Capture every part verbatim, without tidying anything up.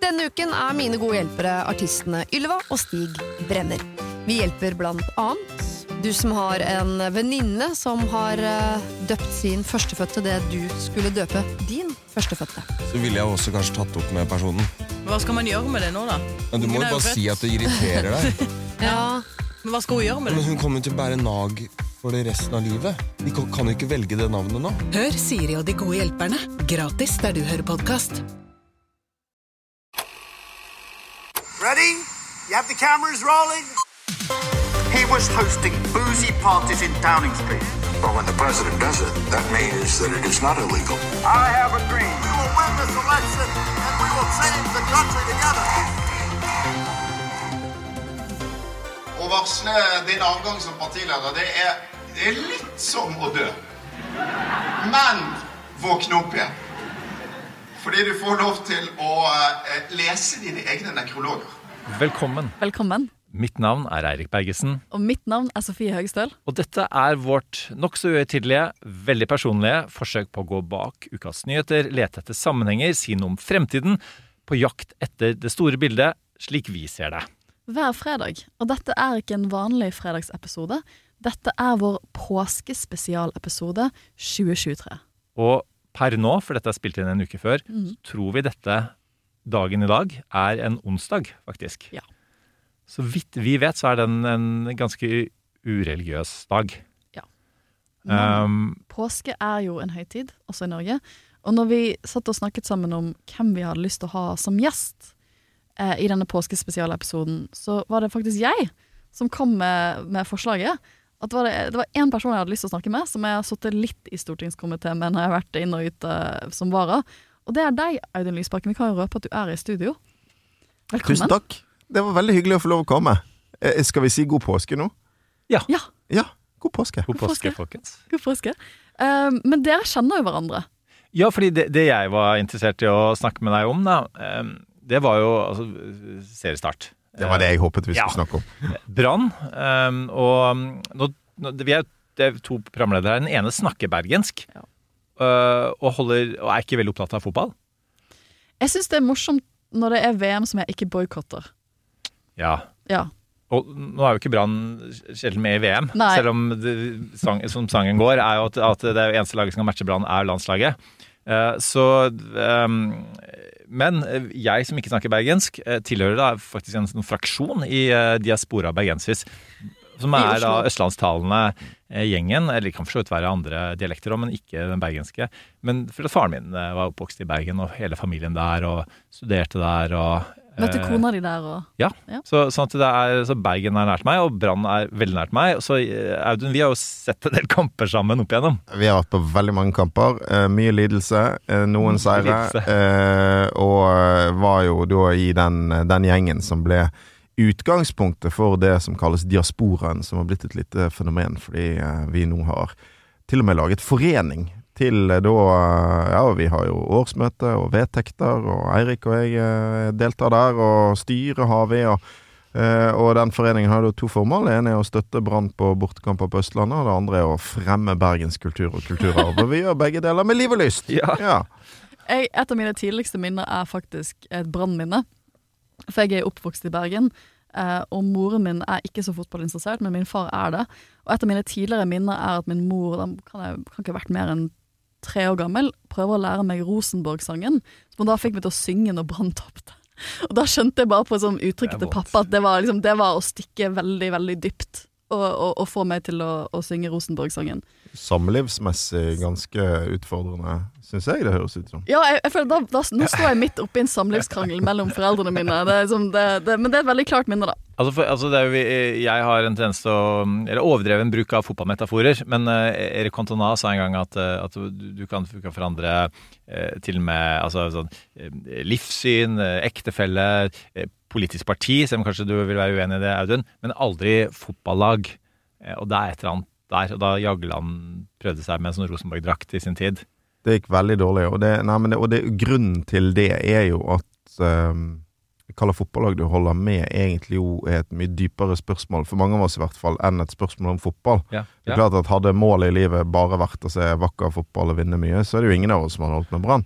Denne uken er mine gode hjelpere artistene Ylva og Stig Brenner. Vi hjelper blant annet du som har en venninne som har døpt sin førstefødte det du skulle døpe din førstefødte. Så ville jeg også kanskje tatt opp med personen. Hva skal man gjøre med det nå da? Men du må jo bare si at det irriterer deg. Ja. Men hva skal hun gjøre med det? Men hun kommer til å bære nag for det resten av livet. De kan jo ikke velge det navnet nå. Hør Siri og de gode hjelperne. Gratis der du hører podcast. Ready? You have the cameras rolling? He was hosting boozy parties in Downing Street. Well, when the president does it, that means that it is not illegal. I have a dream. We will win this election and we will change the country together. Å varsle din avgang som partileder, det er, det er litt som å dø. Men våkne opp igjen. Fordi du får lov til å uh, lese dine egne nekrologer. Velkommen. Velkommen. Mitt navn er Eirik Bergesen. Og mitt navn er Sofie Høgestøl. Og dette er vårt nok så uhøytidelige, veldig personlige forsøk på å gå bak ukas nyheter, lete etter sammenhenger, si noe om fremtiden, på jakt etter det store bildet, slik vi ser det. Hver fredag, og dette er ikke en vanlig fredagsepisode, dette er vår påskespesialepisode tjue tjuetre. Og per nå, for dette er spilt inn en uke før, mm. så tror vi dette dagen i dag er en onsdag, faktisk. Ja. Så vidt vi vet, så er den en ganske ureligiøs dag. Ja. Men um, påske er jo en høytid, også i Norge. Og når vi satt og snakket sammen om hvem vi hadde lyst til å ha som gjest eh, i denne påskespesialepisoden, så var det faktisk jeg som kom med, med forslaget. At det, var det, det var en person jeg hadde lyst til å snakke med, som jeg har suttet litt i stortingskomiteen, men har jeg vært inn og ute som vara. Og det er deg, Audun Lysbakken. Vi kan jo røpe at du er i studio. Velkommen. Tusen takk. Det var veldig hyggelig å få lov å komme. Eh, skal vi si god påske nå? Ja. Ja. Ja, god påske. God påske, folkens. God påske. Uh, men dere kjenner jo hverandre. Ja, fordi det, det jeg var interessert i å snakke med deg om, da, um, det var jo altså, seriestart. Det var det jeg håpet vi skulle ja. snakke om. Brann, um, og nå, nå, vi er, det er to programledere her. Den ene snakker bergensk, ja. uh, og, holder, og er ikke veldig opptatt av fotball. Jeg synes det er morsomt når det er V M som jeg ikke boykotter. Ja. Ja. Og nå er jo ikke Brann sjelden med i V M, Nei. selv om det, sang, som sangen går, er jo at, at det eneste laget som kan matche Brann er landslaget. Uh, så, um, men jeg som ikke snakker bergensk, uh, tilhører da faktisk en sånn fraksjon i uh, diaspora bergensis, som er da østlandstalende uh, gjengen, eller kan for så vidt være andre dialekter også, men ikke den bergenske. Men for at faren min uh, var oppvokst i Bergen, og hele familien der, og studerte der, og Møtte kona di der og... Ja, ja. Så, sånn at det er, så Bergen er nært meg, og Brann er veldig nært meg. Så Audun, vi har jo sett en del kamper sammen opp igjennom. Vi har vært på veldig mange kamper, eh, mye lidelse, eh, noen seire, eh, og var jo da i den, den gjengen som ble utgangspunktet for det som kalles diasporaen, som har blitt et lite fenomen, fordi eh, vi nå har til og med laget forening til da, ja, vi har jo årsmøte og vedtekter, og Eirik og jeg deltar der, og styre har vi, og, og den foreningen har jo to formål. Det ene er å støtte Brann på bortekamper på Østlandet, og det andre er å fremme Bergens kultur og kulturarv, og vi gjør begge deler med liv og lyst. Ja. Ja. Jeg, et av mine tidligste minner er faktisk et brannminne, for jeg er oppvokst i Bergen, og moren min er ikke så fotballinteressert, men min far er det. Og et av mine tidligere minner er at min mor, den kan, jeg, kan ikke ha vært mer enn tre år gammel, prøver å lære meg Rosenborg-sangen, som da fikk meg til å synge når Brann tappte. Og da skjønte jeg bare på sånn uttrykket til pappa at det var, liksom, det var å stikke veldig, veldig dypt og, og, og få meg til å, å synge Rosenborg-sangen. Samlivsmessig ganske utfordrende, synes jeg det høres ut som. Ja, jeg, jeg føler da, da, nå står jeg midt oppe i en samlivskrangel mellom foreldrene mine, det er liksom, det, det, men det er et veldig klart minne da. Altså, for, altså det er jo, jeg har en tendens til å, eller overdreven bruk av fotballmetaforer, men uh, Erik Cantona sa en gang at, uh, at du, du, kan, du kan forandre uh, til og med altså, sånn, uh, livssyn, uh, ektefelle, uh, politisk parti, selv om kanskje du vil være uenig i det, Audun, men aldri fotballag, uh, og det er et eller annet der, og da Jagland prøvde seg med en sånn Rosenborg-drakt i sin tid. Det gikk veldig dårlig, og, det, nei, men det, og det, grunnen til det er jo at um, jeg kaller fotballag du holder med egentlig jo er et mye dypere spørsmål, for mange av oss i hvert fall, enn et spørsmål om fotball. Ja, ja. Det er klart at hadde målet i livet bare vært å se vakker fotball og vinne mye, så er det jo ingen av oss som har holdt med Brann.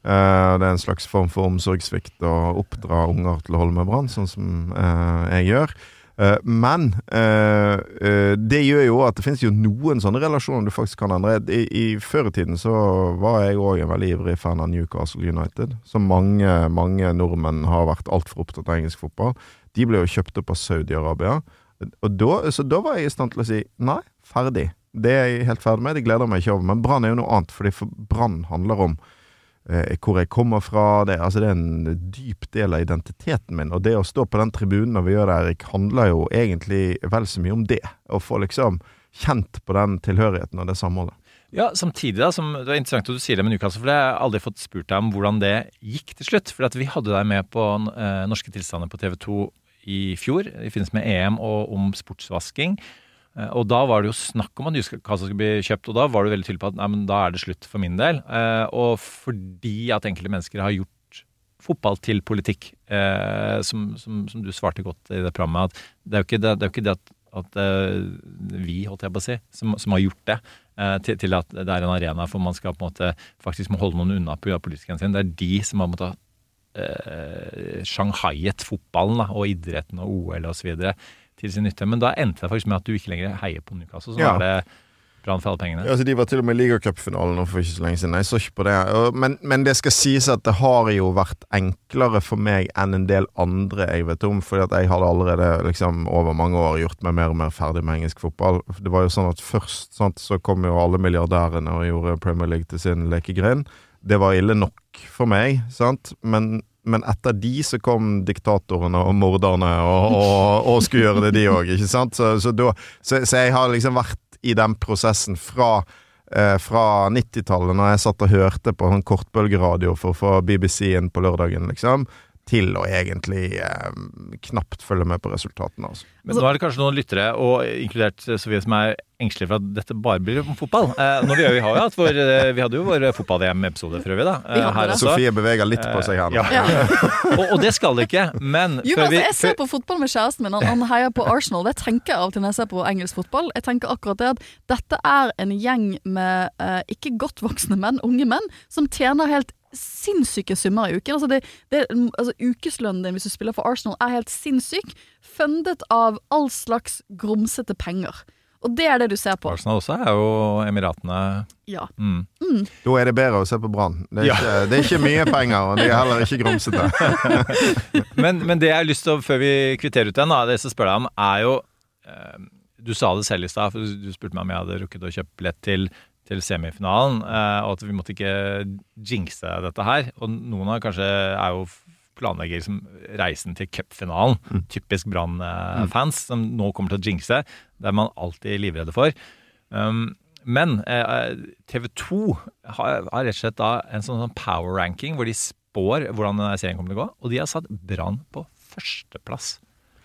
Uh, det er en slags form for omsorgssvikt å oppdra unger til å holde med Brann, sånn som uh, jeg gjør. Uh, men uh, uh, det gjør jo at det finnes jo noen sånne relasjoner du faktisk kan endre. I, i føretiden så var jeg også en veldig ivrig fan av Newcastle United, som mange, mange nordmenn har vært alt for opptatt av engelsk fotball. De ble jo kjøpt opp av Saudi-Arabia, og da, så da var jeg i stand til å si nei, ferdig. Det er jeg helt ferdig med, det gleder meg ikke over. Men Brann er jo noe annet, fordi for Brann handler om eh, hvor jeg kommer fra. Det, altså det er en dyp del av identiteten min, og det å stå på den tribunen når vi gjør det, Erik, handler jo egentlig vel så mye om det. Å få liksom kjent på den tilhørigheten og det samholdet. Ja, samtidig da, som det er interessant at du sier det med Newcastle, for jeg har aldri fått spurt deg om hvordan det gikk til slutt. For at vi hadde deg med på eh, Norske tilstander på T V to i fjor, i forbindelse med E M og om sportsvasking. Og da var det jo snakk om at Newcastle skulle bli kjøpt, og da var du veldig tydelig på at nei, men da er det slutt for min del. Eh, og fordi at enkelte mennesker har gjort fotball til politikk, eh, som, som, som du svarte godt i det programmet, at det er jo ikke det, det, er jo ikke det at, at uh, vi, holdt jeg på å si, som, som har gjort det, eh, til, til at det er en arena for man skal på en måte faktisk må holde noen unna på politikken sin. Det er de som har måttet uh, Shanghaiet fotballen da, og idretten og O L og så videre til sin nytte, men da endte det faktisk med at du ikke lenger heier på Newcastle, så ja. Var det Brann for alle pengene. Ja, altså de var til og med i Liga-cupfinalen for ikke så lenge siden. Jeg så ikke på det. Men, men det skal sies at det har jo vært enklere for meg enn en del andre jeg vet om, fordi at jeg hadde allerede liksom, over mange år gjort meg mer og mer ferdig med engelsk fotball. Det var jo sånn at først sant, så kom jo alle milliardærene og gjorde Premier League til sin lekegrind. Det var ille nok for meg, sant? Men Men etter de så kom diktatorene og morderne og, og, og skulle gjøre det de også, ikke sant? Så, så, da, så, så jeg har liksom vært i den prosessen fra, eh, fra nittitallet når jeg satt og hørte på en kortbølgeradio for å få B B C inn på lørdagen, liksom, til å egentlig eh, knapt følge med på resultatene. Altså. Men nå er det kanskje noen lyttere, og inkludert Sofie, som er engstelige for at dette bare blir om fotball. Eh, når vi, vi, har jo hatt vår, vi hadde jo vår fotball-V M-episode for øvrig da. Eh, her Sofie beveger litt på seg her. Eh, ja. og, og det skal det ikke, men... Jo, men altså, jeg ser på fotball med kjæresten min, han, han heier på Arsenal. Det tenker jeg av og til når jeg ser på engelsk fotball. Jeg tenker akkurat det at dette er en gjeng med eh, ikke godt voksne menn, unge menn, som tjener helt sinnssyke summer i uken. Altså, det, det, altså ukeslønnen din hvis du spiller for Arsenal er helt sinnssyk, fundet av all slags grumsete penger. Og det er det du ser på. Arsenal også er jo Emiratene. Ja. Mm. Mm. Da er det bedre å se på Brann. Det, ja. det er ikke mye penger, og det er heller ikke grumsete. men, men det jeg har lyst til, før vi kvitterer ut den, da, det jeg spør deg om, er jo eh, du sa det selv i sted, for du spurte meg om jeg hadde rukket å kjøpe billett til til semifinalen, og at vi måtte ikke jinxe dette her. Og noen av kanskje er jo planlegger som reisen til cupfinalen, mm. typisk Brann-fans, mm. som nå kommer til å jinxe, det er man alltid livredde for. Um, men eh, T V to har, har rett og slett da en sånn, sånn power ranking, hvor de spår hvordan denne serien kommer til å gå, og de har satt Brann på førsteplass.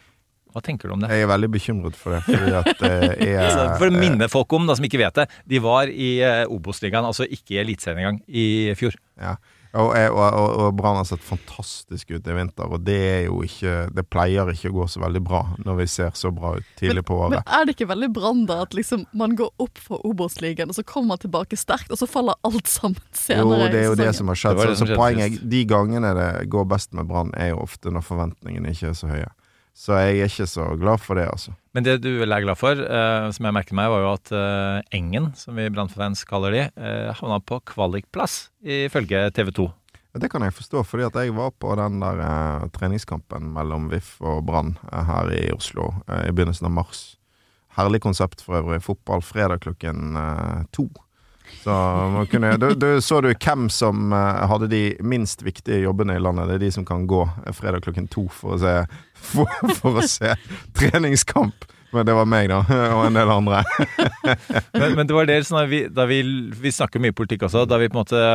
Hva tenker du om det? Jeg er veldig bekymret for det, fordi at det er... altså, for å minne folk om, da, som ikke vet det, de var i uh, Obos-ligaen, altså ikke i Elitserien engang, i fjor. Ja, og, og, og, og Brann har sett fantastisk ut i vinter, og det er jo ikke, det pleier ikke å gå så veldig bra når vi ser så bra ut tidlig på året. Men er det ikke veldig Brann da, at liksom man går opp fra Obos-ligaen, og så kommer man tilbake sterkt, og så faller alt sammen senere? Jo, det er jo det som har skjedd. Det det som så, så poenget, de gangene det går best med Brann, er jo ofte når forventningene ikke er så høye. Så jeg er ikke så glad for det, altså. Men det du er glad for, uh, som jeg merket meg, var jo at uh, Engen, som vi Brann-fans kaller de, uh, havna på kvalikplass ifølge T V to. Ja, det kan jeg forstå, fordi at jeg var på den der uh, treningskampen mellom V I F og Brann uh, her i Oslo uh, i begynnelsen av mars. Herlig konsept for øvrig, fotball fredag klokken uh, to. Så man kunne, du, du, så du hvem som uh, hadde de minst viktige jobbene i landet. Det er de som kan gå fredag klokken to for å se, for, for å se treningskamp. Men det var meg da, og en del andre. men, men det var det sånn, vi, da vi, vi snakker mye politikk også, da vi på en måte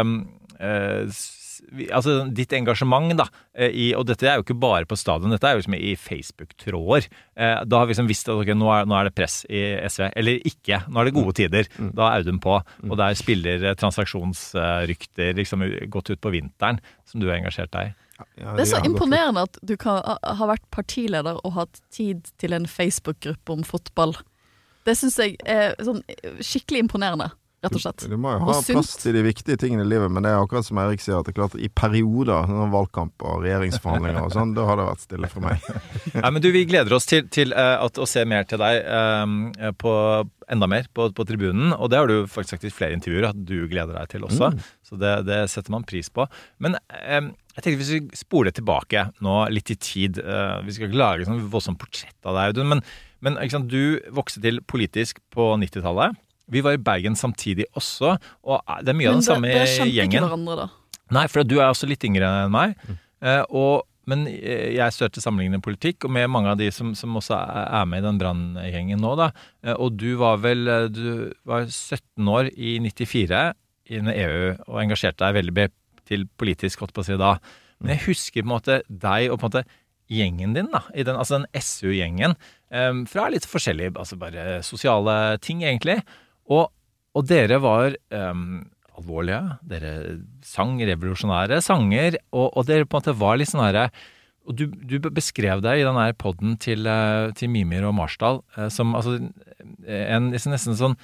uh, vi, altså ditt engasjement da, i, og dette er jo ikke bare på stadion, dette er jo liksom i Facebook-tråder. Eh, da har vi liksom visst at okay, nå, er, nå er det press i S V, eller ikke, nå er det gode tider, mm. da er Audun på, og der spiller transaksjonsrykter liksom gått ut på vinteren, som du har engasjert deg i. Ja, det er så imponerende at du kan ha vært partileder og hatt tid til en Facebook-gruppe om fotball. Det synes jeg er sånn skikkelig imponerende. rett og slett. Du må jo Og ha sunt. plass til de viktige tingene i livet, men det er akkurat som Erik sier, at det er klart at i perioder, sånn valgkamp og regjeringsforhandlinger og sånn, da har det vært stille for meg. Nei, men du, vi gleder oss til, til uh, at, å se mer til deg uh, på enda mer på, på tribunen, og det har du faktisk sagt i flere intervjuer at du gleder deg til også, mm. så det, det setter man pris på. Men um, jeg tenkte hvis vi spoler tilbake nå litt i tid, uh, vi skal ikke lage sånn voldsomt portrett av deg, Audun, men, men ikke sant, du vokste til politisk på nittitallet. Vi var i Bergen samtidig også, og det er mye men av den samme det, det kjente gjengen. ikke hverandre da. Nei, for du er også litt yngre enn meg, mm. uh, og men jeg størte sammenlignende politikk, og med mange av de som, som også er med i den brandgjengen nå da, og du var vel, du var sytten år i nittifire innen E U, og engasjerte deg veldig til politisk, holdt på å si da. Men jeg husker på en måte deg og på en måte gjengen din da, i den, altså den S U-gjengen, um, fra litt forskjellige, altså bare sosiale ting egentlig, og, og dere var um, alvorlige, dere sang revolusjonære sanger, og, og dere på en måte var litt sånn her, og du, du beskrev deg i den her podden til, til Mimir og Marsdal, som altså, en nesten sånn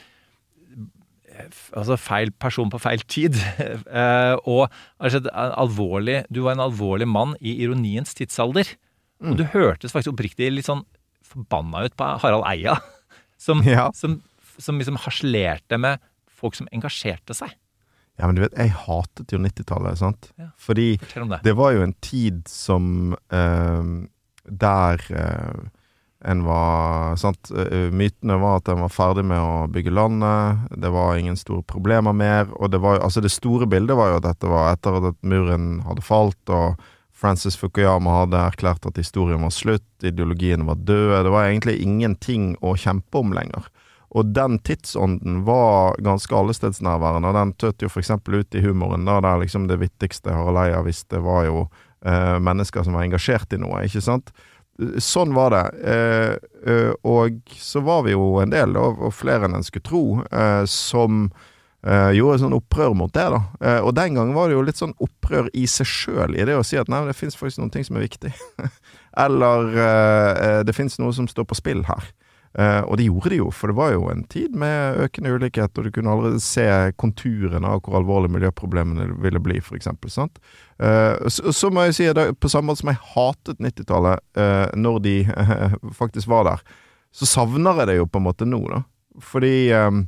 altså feil person på feil tid, og altså, alvorlig, du var en alvorlig mann i ironiens tidsalder, mm. og du hørtes faktisk oppriktig litt sånn forbanna ut på Harald Eia, som, ja. som, som liksom harselerte med folk som engasjerte seg. Ja, men du vet, jeg hatet jo nittitallet, sant? Ja. Fordi det. det var jo en tid som eh, der eh, en var, sant? Mytene var at en var ferdig med å bygge landet, det var ingen store problemer mer, og det var altså det store bildet var jo at dette var etter at muren hadde falt, og Francis Fukuyama hadde erklært at historien var slutt, ideologien var død, det var egentlig ingenting å kjempe om lenger. Og den tidsånden var ganske allestedsnærværende, og den tøtte jo for eksempel ut i humoren, da der liksom det vittigste Harald Eia visste var jo eh, mennesker som var engasjert i noe, ikke sant? Sånn var det, eh, eh, og så var vi jo en del, og, og flere enn en skulle tro, eh, som eh, gjorde sånn opprør mot det da. Eh, og den gangen var det jo litt sånn opprør i seg selv, i det å si at nei, det finnes faktisk noen ting som er viktig. Eller eh, det finnes noe som står på spill her. Uh, og det gjorde de jo, for det var jo en tid med økende ulikhet, og du kunne allerede se konturene av hvor alvorlige miljøproblemene ville bli, for eksempel, sant? Uh, så, så må jeg si at på samme måte som jeg hatet nittitallet uh, når de uh, faktisk var der, så savner jeg det jo på en måte nå, da. Fordi um,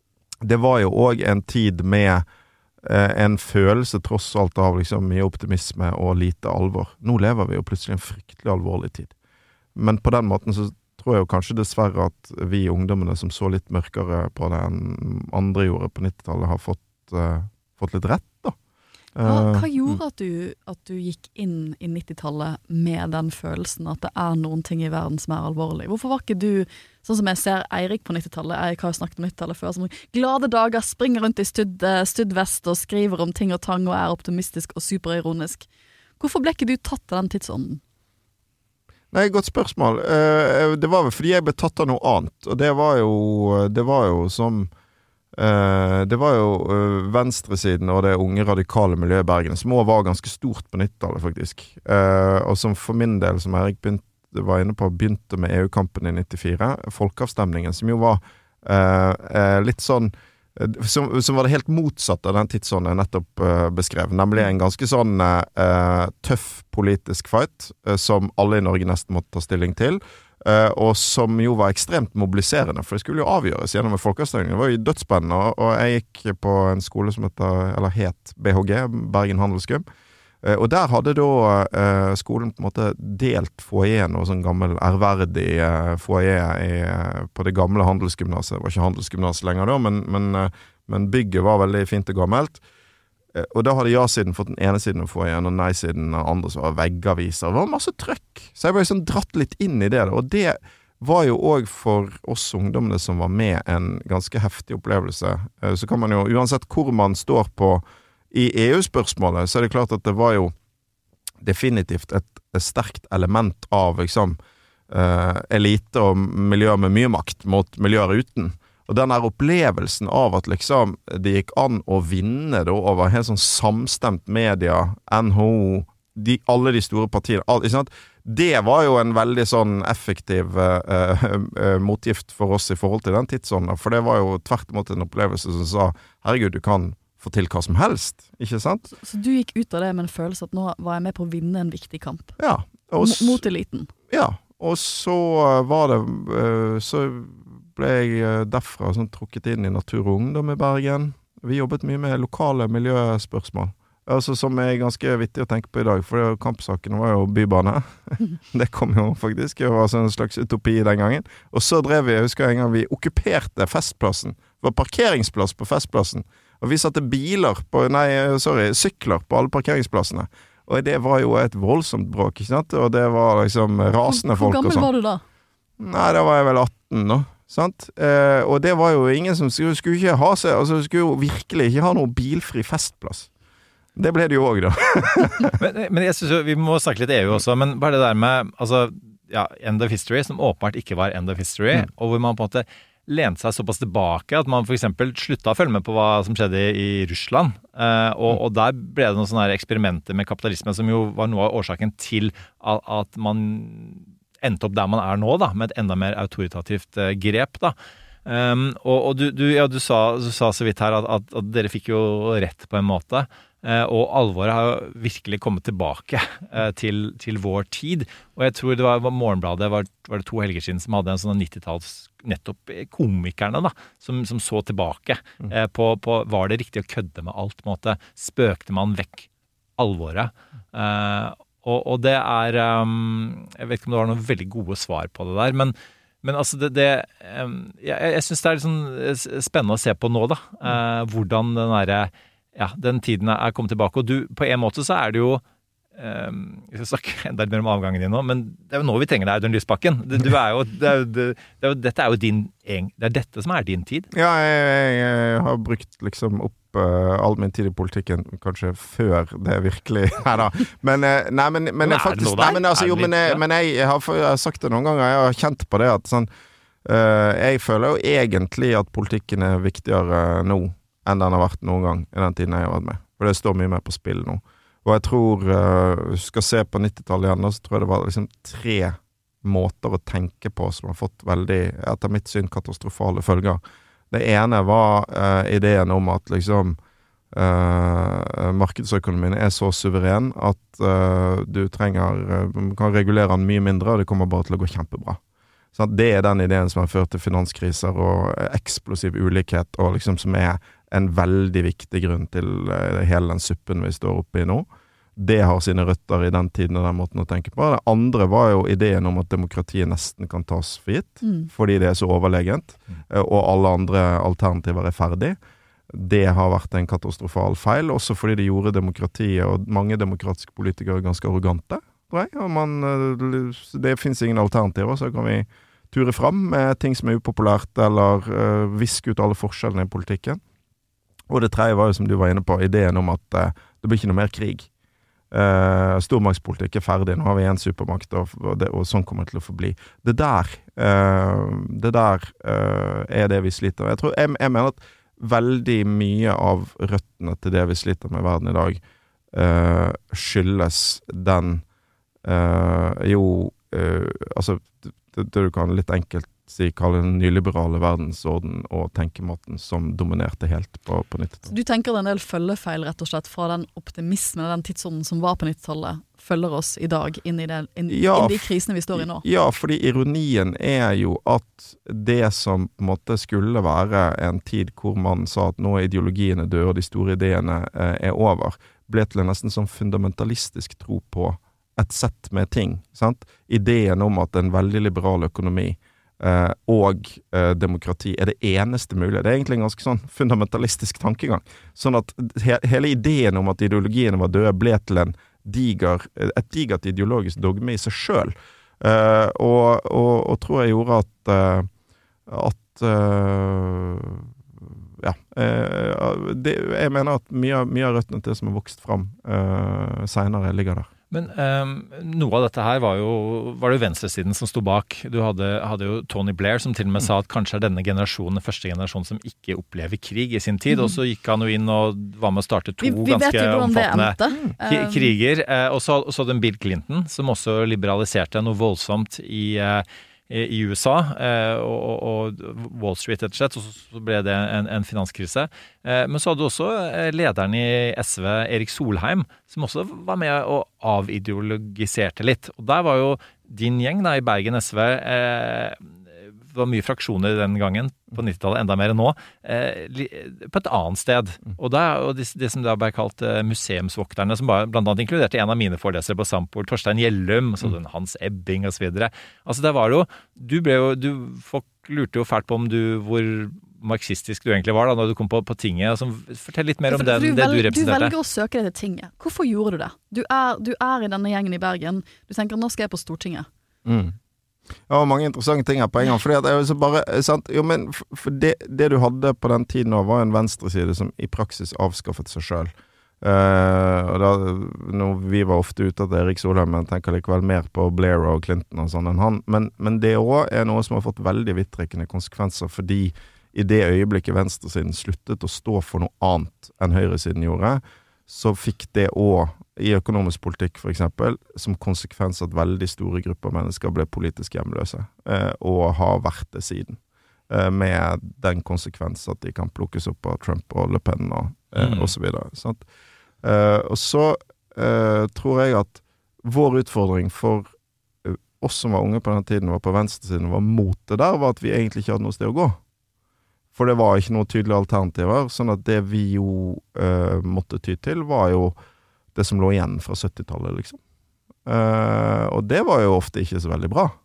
det var jo også en tid med uh, en følelse tross alt av liksom mye optimisme og lite alvor. Nå lever vi jo plutselig en fryktelig alvorlig tid. Men på den måten så tror jeg jo kanskje dessverre at vi ungdommene som så litt mørkere på det enn andre gjorde på nittitallet har fått, uh, fått litt rett da. Hva, hva gjorde at du, at du gikk inn i nittitallet med den følelsen at det er noen ting i verden som er alvorlig? Hvorfor var ikke du, sånn som jeg ser Eirik på nittitallet, jeg har jo snakket om nittitallet før, som glade dager, springer rundt i studd, studdvest og skriver om ting og tang og er optimistisk og superironisk. Hvorfor ble ikke du tatt av den tidsånden? Nei, godt spørsmål. Uh, det var vel fordi jeg ble tatt av noe annet, og det var jo, det var jo som uh, det var jo uh, venstresiden og det unge radikale miljøet i Bergen, som også var ganske stort på nittitallet faktisk. Uh, og som for min del, som Erik begynte, var inne på, begynte med E U-kampen i nittifire, folkeavstemningen, som jo var uh, uh, litt sånn Som, som var det helt motsatt av den tidsånden jeg nettopp uh, beskrev, nemlig en ganske sånn uh, tøff politisk fight, uh, som alle i Norge nesten måtte ta stilling til, uh, og som jo var ekstremt mobiliserende, for det skulle jo avgjøres gjennom en folkeavstemning. Det var jo dødsspennende, og, og jeg gikk på en skole som heter, eller het B H G, Bergen Handelsgym, uh, og der hadde da uh, skolen på en måte delt foajeen, og sånn gammel ærverdig uh, foajé i, uh, på det gamle handelsgymnaset. Det var ikke handelsgymnas lenger da, men, men, uh, men bygget var veldig fint og gammelt. Uh, og da hadde ja-siden fått den ene siden av foajeen, og nei-siden den andre, så var veggaviser. Det var masse trøkk. Så jeg var liksom dratt litt inn i det, og det var jo også for oss ungdommene som var med en ganske heftig opplevelse. Uh, så kan man jo, uansett hvor man står på i E U-spørsmålet, så er det klart at det var jo definitivt et, et sterkt element av liksom, uh, elite og miljøer med mye makt mot miljøer uten. Og den der opplevelsen av at liksom, det gikk an å vinne da, over helt sånn samstemt media, N H O, de, alle de store partiene. All, ikke sant? Det var jo en veldig sånn effektiv uh, uh, motgift for oss i forhold til den tidsånden, for det var jo tvert imot en opplevelse som sa, herregud, du kan få til hva som helst, ikke sant? Så, så du gikk ut av det med en følelse at nå var jeg med på å vinne en viktig kamp? Ja. Og, mot eliten? Ja, og så var det, uh, så ble jeg derfra sånn, trukket inn i Natur og Ungdom i Bergen. Vi jobbet mye med lokale miljøspørsmål. Altså, som er ganske vittig å tenke på i dag, for kampsakene var jo bybane. Det kom jo faktisk, det var en slags utopi den gangen. Og så drev vi, jeg husker en gang, vi okkuperte festplassen. Det var parkeringsplass på festplassen. Og vi satte biler på, nei, sorry, sykler på alle parkeringsplassene. Og det var jo et voldsomt bråk, ikke sant? Og det var liksom rasende folk og sånn. Hvor gammel var du da? Nei, da var jeg vel atten nå. Sant? Eh, og det var jo ingen som skulle, skulle ikke ha seg, altså skulle jo virkelig ikke ha noe bilfri festplass. Det ble det jo også da. men, men jeg synes jo, vi må snakke litt E U også, men bare det der med, altså, ja, End of History, som åpenbart ikke var End of History, mm. og hvor man på en måte lente seg såpass tilbake at man for eksempel sluttet å følge med på hva som skjedde i Russland, eh, og, og der ble det noen sånne her eksperimenter med kapitalisme som jo var noe av årsaken til at, at man endte opp der man er nå da, med et enda mer autoritativt uh, grep da. Um, og og du, du, ja, du, sa, du sa så vidt her at, at, at dere fikk jo rett på en måte, uh, og alvoret har jo virkelig kommet tilbake uh, til, til vår tid. Og jeg tror det var, var Morgenbladet, var, var det to helger siden, som hadde en sånn nittitalls nettopp komikerne da, som, som så tilbake uh, på, på var det riktig å kødde med alt, på en måte. Spøkte man vekk alvoret? Uh, Og, og det er, um, jeg vet ikke om det var noen veldig gode svar på det der, men, men altså det, det um, jeg, jeg synes det er litt sånn spennende å se på nå da, uh, hvordan den der, ja, den tiden er kommet tilbake, og du, på en måte så er det jo, um, jeg skal snakke enda mer om avgangen din nå, men det er jo nå vi trenger deg, Audun Lysbakken. Du, du er jo, det er, det, det er jo, dette er jo din, det er dette som er din tid. Ja, jeg, jeg, jeg har brukt liksom opp all min tid i politikken, kanskje før det virkelig, neida. Men, nei, men, men jeg faktisk, nei, men altså, jo, men jeg, men jeg, jeg, har, jeg har sagt det noen ganger, jeg har kjent på det at sånn, uh, jeg føler jo egentlig at politikken er viktigere nå enn den har vært noen gang i den tiden jeg har vært med. For det står mye mer på spill nå. Og jeg tror, uh, skal se på nittitallet igjen, så tror jeg det var liksom tre måter å tenke på som har fått veldig, etter mitt syn, katastrofale følger. Det ene var uh, ideen om at liksom uh, markedsøkonomien er så suveren at uh, du trenger, uh, kan regulere den mye mindre, og det kommer bare til å gå kjempebra. Så det er den ideen som har ført til finanskriser og eksplosiv ulikhet, og liksom som er en veldig viktig grunn til uh, hele den suppen vi står oppe i nå. Det har sine røtter i den tiden og den måten å tenke på. Det andre var jo ideen om at demokratiet nesten kan tas for gitt, mm. fordi det er så overlegent, mm. og alle andre alternativer er ferdig. Det har vært en katastrofal feil, også fordi det gjorde demokratiet, og mange demokratiske politikere er ganske arrogante, tror jeg. Og man, det finnes ingen alternativer, så kan vi ture fram med ting som er upopulært, eller uh, viske ut alle forskjellene i politikken. Og det tredje var jo, som du var inne på, ideen om at uh, det blir ikke noe mer krig. Uh, stormaktspolitikk er ferdig, nå har vi en supermakt og, og, det, og sånn kommer det til å forbli. Det der uh, det der uh, er det vi sliter. Jeg, tror, jeg, jeg mener at veldig mye av røttene til det vi sliter med i verden i dag uh, skyldes den uh, jo uh, altså det, det du kan litt enkelt si, kalle den nyliberale verdensorden og tenkemåten som dominerte helt på, på nittitallet. Du tenker at en del følgefeil rett og slett fra den optimismen, den tidsånden som var på nittitallet, følger oss i dag inn i, det, inn, ja, inn i de krisene vi står i nå? Ja, fordi ironien er jo at det som på en måte skulle være en tid hvor man sa at nå er ideologiene døde og de store ideene eh, er over, ble til en nesten sånn fundamentalistisk tro på et sett med ting, sant? Ideen om at en veldig liberal økonomi Uh, og uh, demokrati er det eneste mulige. Det er egentlig en ganske sånn fundamentalistisk tankegang. Sånn at he hele ideen om at ideologiene var døde ble til en diger, et digert ideologisk dogme i seg selv. Uh, og, og, og tror jeg gjorde at uh, at uh, ja uh, det, jeg mener at mye, mye av røttene til det som har vokst fram uh, senere ligger der. Men um, noe av dette her var jo, var det jo venstresiden som sto bak. Du hadde, hadde jo Tony Blair som til og med sa at kanskje er denne generasjonen den første generasjonen som ikke opplever krig i sin tid, mm. og så gikk han jo inn og var med å starte to vi, vi ganske omfattende k- kriger. Eh, og så, så den Bill Clinton som også liberaliserte noe voldsomt i uh, i U S A eh, og, og Wall Street etter slett, og så ble det en, en finanskrise. Eh, men så hadde du også lederen i S V, Erik Solheim, som også var med og avideologiserte litt. Og der var jo din gjeng da, i Bergen S V, eh, det var mye fraksjoner den gangen, på nittitallet, enda mer enn nå, eh, på et annet sted. Og det er jo det, det som da ble kalt eh, museumsvokterne, som bare, blant annet inkluderte en av mine forelesere på Sampol, Torstein Gjellum, og så den Hans Ebbing og så videre. Altså det var jo, du ble jo, du, folk lurte jo fælt på om du, hvor marxistisk du egentlig var da, når du kom på, på tinget. Altså, fortell litt mer om den, du det vel, du representerte. Du velger å søke deg til tinget. Hvorfor gjorde du det? Du er, du er i denne gjengen i Bergen. Du tenker, nå skal jeg på Stortinget. Mm. Ja, mange interessante ting her på en gang. Fordi at jeg så bare, sant? Jo, men for det, det du hadde på den tiden nå var en venstreside som i praksis avskaffet seg selv. Uh, og da, når vi var ofte ute at Erik Solheim, men tenker likevel mer på Blair og Clinton og sånn enn han. Men, men det også er noe som har fått veldig vidtrekkende konsekvenser, fordi i det øyeblikket venstresiden sluttet å stå for noe annet enn høyresiden gjorde, så fikk det også i økonomisk politikk for eksempel, som konsekvens at veldig store grupper mennesker ble politisk hjemløse, eh, og har vært det siden. Eh, med den konsekvens at de kan plukkes opp av Trump og Le Pen og, eh, mm. og så videre. Sant? Eh, og så eh, tror jeg at vår utfordring for eh, oss som var unge på den tiden, var på venstresiden, var mot det der, var at vi egentlig ikke hadde noe sted å gå. For det var ikke noe tydelige alternativer, sånn at det vi jo eh, måtte ty til, var jo det som lå igjen fra syttitallet, liksom. Uh, og det var jo ofte ikke så veldig bra.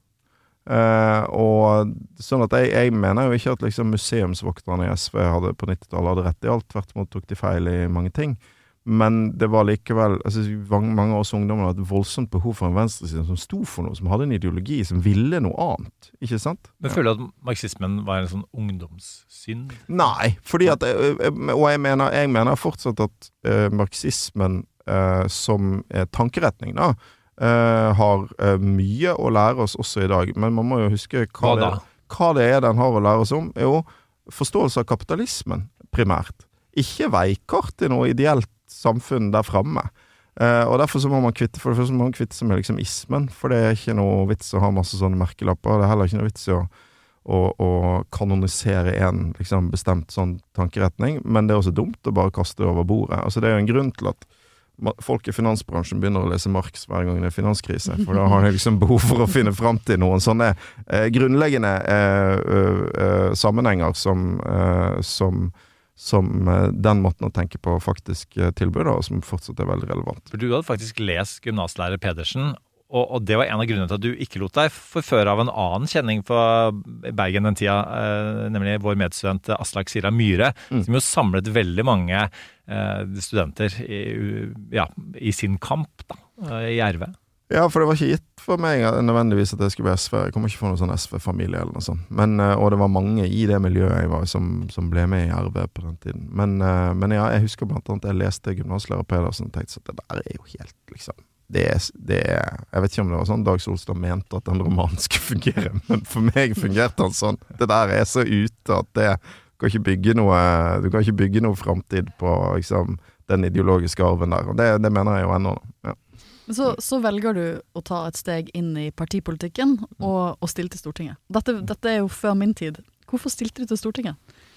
Uh, og sånn at jeg, jeg mener jo ikke at liksom museumsvokterne i S V hadde på nittitallet hadde rett i alt, tvert imot tok de feil i mange ting. Men det var likevel, altså mange av oss ungdommer hadde et voldsomt behov for en venstreside som sto for noe, som hadde en ideologi, som ville noe annet, ikke sant? Men føler du at marxismen var en sånn ungdomssynd? Nei, fordi at, og jeg mener, jeg mener fortsatt at uh, marxismen Uh, som uh, tankeretning da, uh, har uh, mye å lære oss også i dag, men man må jo huske hva, hva, det, hva det er den har å lære oss om. Jo, forståelse av kapitalismen primært. Ikke veikart i noe ideelt samfunn der fremme. Uh, og derfor så må man kvitte, for det første må man kvitte seg med liksom ismen, for det er ikke noe vits å ha masse sånne merkelapper, det er heller ikke noe vits å Og, og kanonisere en liksom, bestemt sånn tankeretning, men det er også dumt å bare kaste det over bordet. Altså det er jo en grunn til at folk i finansbransjen begynner å lese Marx hver gang det er finanskrise, for da har de liksom behov for å finne frem til noen sånne eh, grunnleggende eh, eh, sammenhenger som, eh, som, som eh, den måten å tenke på faktisk eh, tilbyr, og som fortsatt er veldig relevant. For du hadde faktisk lest gymnaslærer Pedersen, og, og det var en av grunnene til at du ikke lot deg forføre av en annen kjenning på Bergen den tida, eh, nemlig vår medstudent Aslak Sira Myhre, mm. som jo samlet veldig mange eh, studenter i, ja, i sin kamp da, i R V. Ja, for det var ikke gitt for meg nødvendigvis at jeg skulle bli S V. Jeg kommer ikke fra noen sånn S V-familie eller noe sånt. Men, og det var mange i det miljøet jeg var som, som ble med i R V på den tiden. Men, men ja, jeg husker blant annet jeg leste gymnaslærer Pedersen og tenkte at det der er jo helt liksom Det er, det er, jeg vet ikke om det var sånn Dag Solstad mente at den romanen skulle fungere, men for meg fungerte han sånn. Det der er så ute at det kan ikke bygge noe, du kan ikke bygge noe fremtid på liksom, den ideologiske arven der, og det, det mener jeg jo ennå. Ja. Så, så velger du å ta et steg inn i partipolitikken og, og stille til Stortinget. Dette, dette er jo før min tid. Hvorfor stilte du til Stortinget?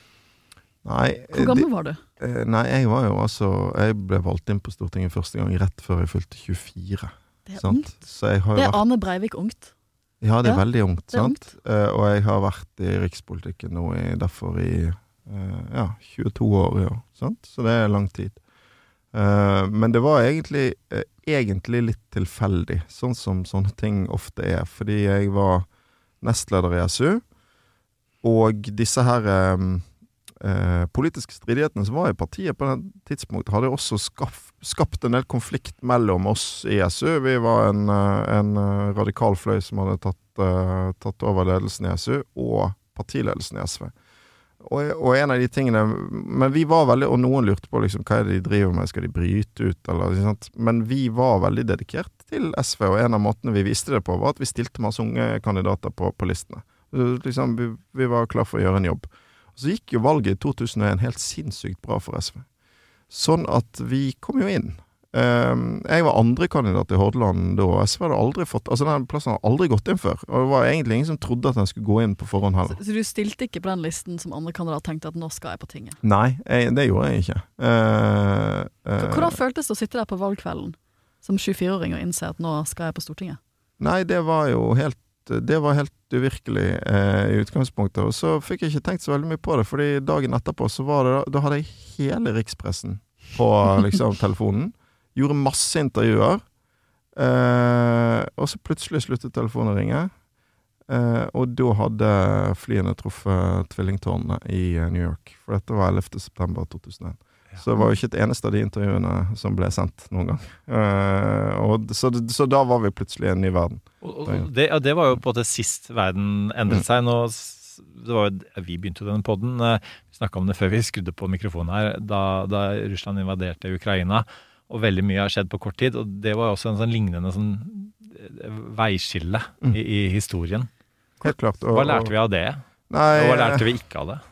Nei, Hvor gammel var du? Nei, jeg var jo altså Jeg ble valgt inn på Stortinget første gang rett før jeg fylte tjuefire. Det er sant? ungt. Så jeg har det er vært, Arne Breivik ungt. Ja, det er ja, veldig ungt, det er sant? ungt. Uh, og jeg har vært i rikspolitikken nå i, derfor i uh, ja, tjueto år i år, sant? Så det er lang tid. Uh, men det var egentlig, uh, egentlig litt tilfeldig, sånn som sånne ting ofte er, fordi jeg var nestleder i S U, og disse her um, uh, politiske stridighetene som var i partiet på den tidspunktet hadde også skaff, skapt en del konflikt mellom oss i S U. Vi var en, uh, en uh, radikal fløy som hadde tatt, uh, tatt over ledelsen i S U, og partiledelsen i S V. Og, og en av de tingene, men vi var veldig, og noen lurte på liksom, hva er det de driver med, skal de bryte ut, eller, sant? Men vi var veldig dedikert til S V, og en av måtene vi viste det på var at vi stilte masse unge kandidater på, på listene. Liksom, vi, vi var klar for å gjøre en jobb. Og så gikk jo valget i to tusen og en helt sinnssykt bra for S V. Sånn at vi kom jo inn. Um, jeg var andre kandidat i Hordaland da, og S V hadde aldri fått, altså den plassen hadde aldri gått inn før, og det var egentlig ingen som trodde at den skulle gå inn på forhånd heller. Så, så du stilte ikke på den listen som andre kandidat tenkte at nå skal jeg på tinget? Nei, jeg, det gjorde jeg ikke. Uh, uh, Hvordan føltes det å sitte der på valgkvelden som tjuefire-åring og innse at nå skal jeg på Stortinget? Nei, det var jo helt det var helt uvirkelig eh, i utgangspunktet, og så fikk jeg ikke tenkt så veldig mye på det, fordi dagen etterpå så var det, da hadde jeg hele rikspressen på liksom telefonen, gjorde masse intervjuer, eh, og så plutselig sluttet telefonen å ringe, eh, og da hadde flyene truffet tvillingtårnene i New York, for dette var ellevte september to tusen og en. Så det var jo ikke et eneste av de intervjuene som ble sendt noen gang. Uh, og så, så da var vi plutselig i en ny verden. Og, og det, ja, det var jo på det sist verden endret seg. Nå, det var jo, vi begynte jo denne podden, uh, vi snakket om det før vi skrudde på mikrofonen her, da, da Russland invaderte Ukraina, og veldig mye har skjedd på kort tid, og det var også en sånn lignende sånn veiskille mm. i, i historien. Helt klart. Og, hva lærte vi av det? Nei, og hva lærte vi ikke av det?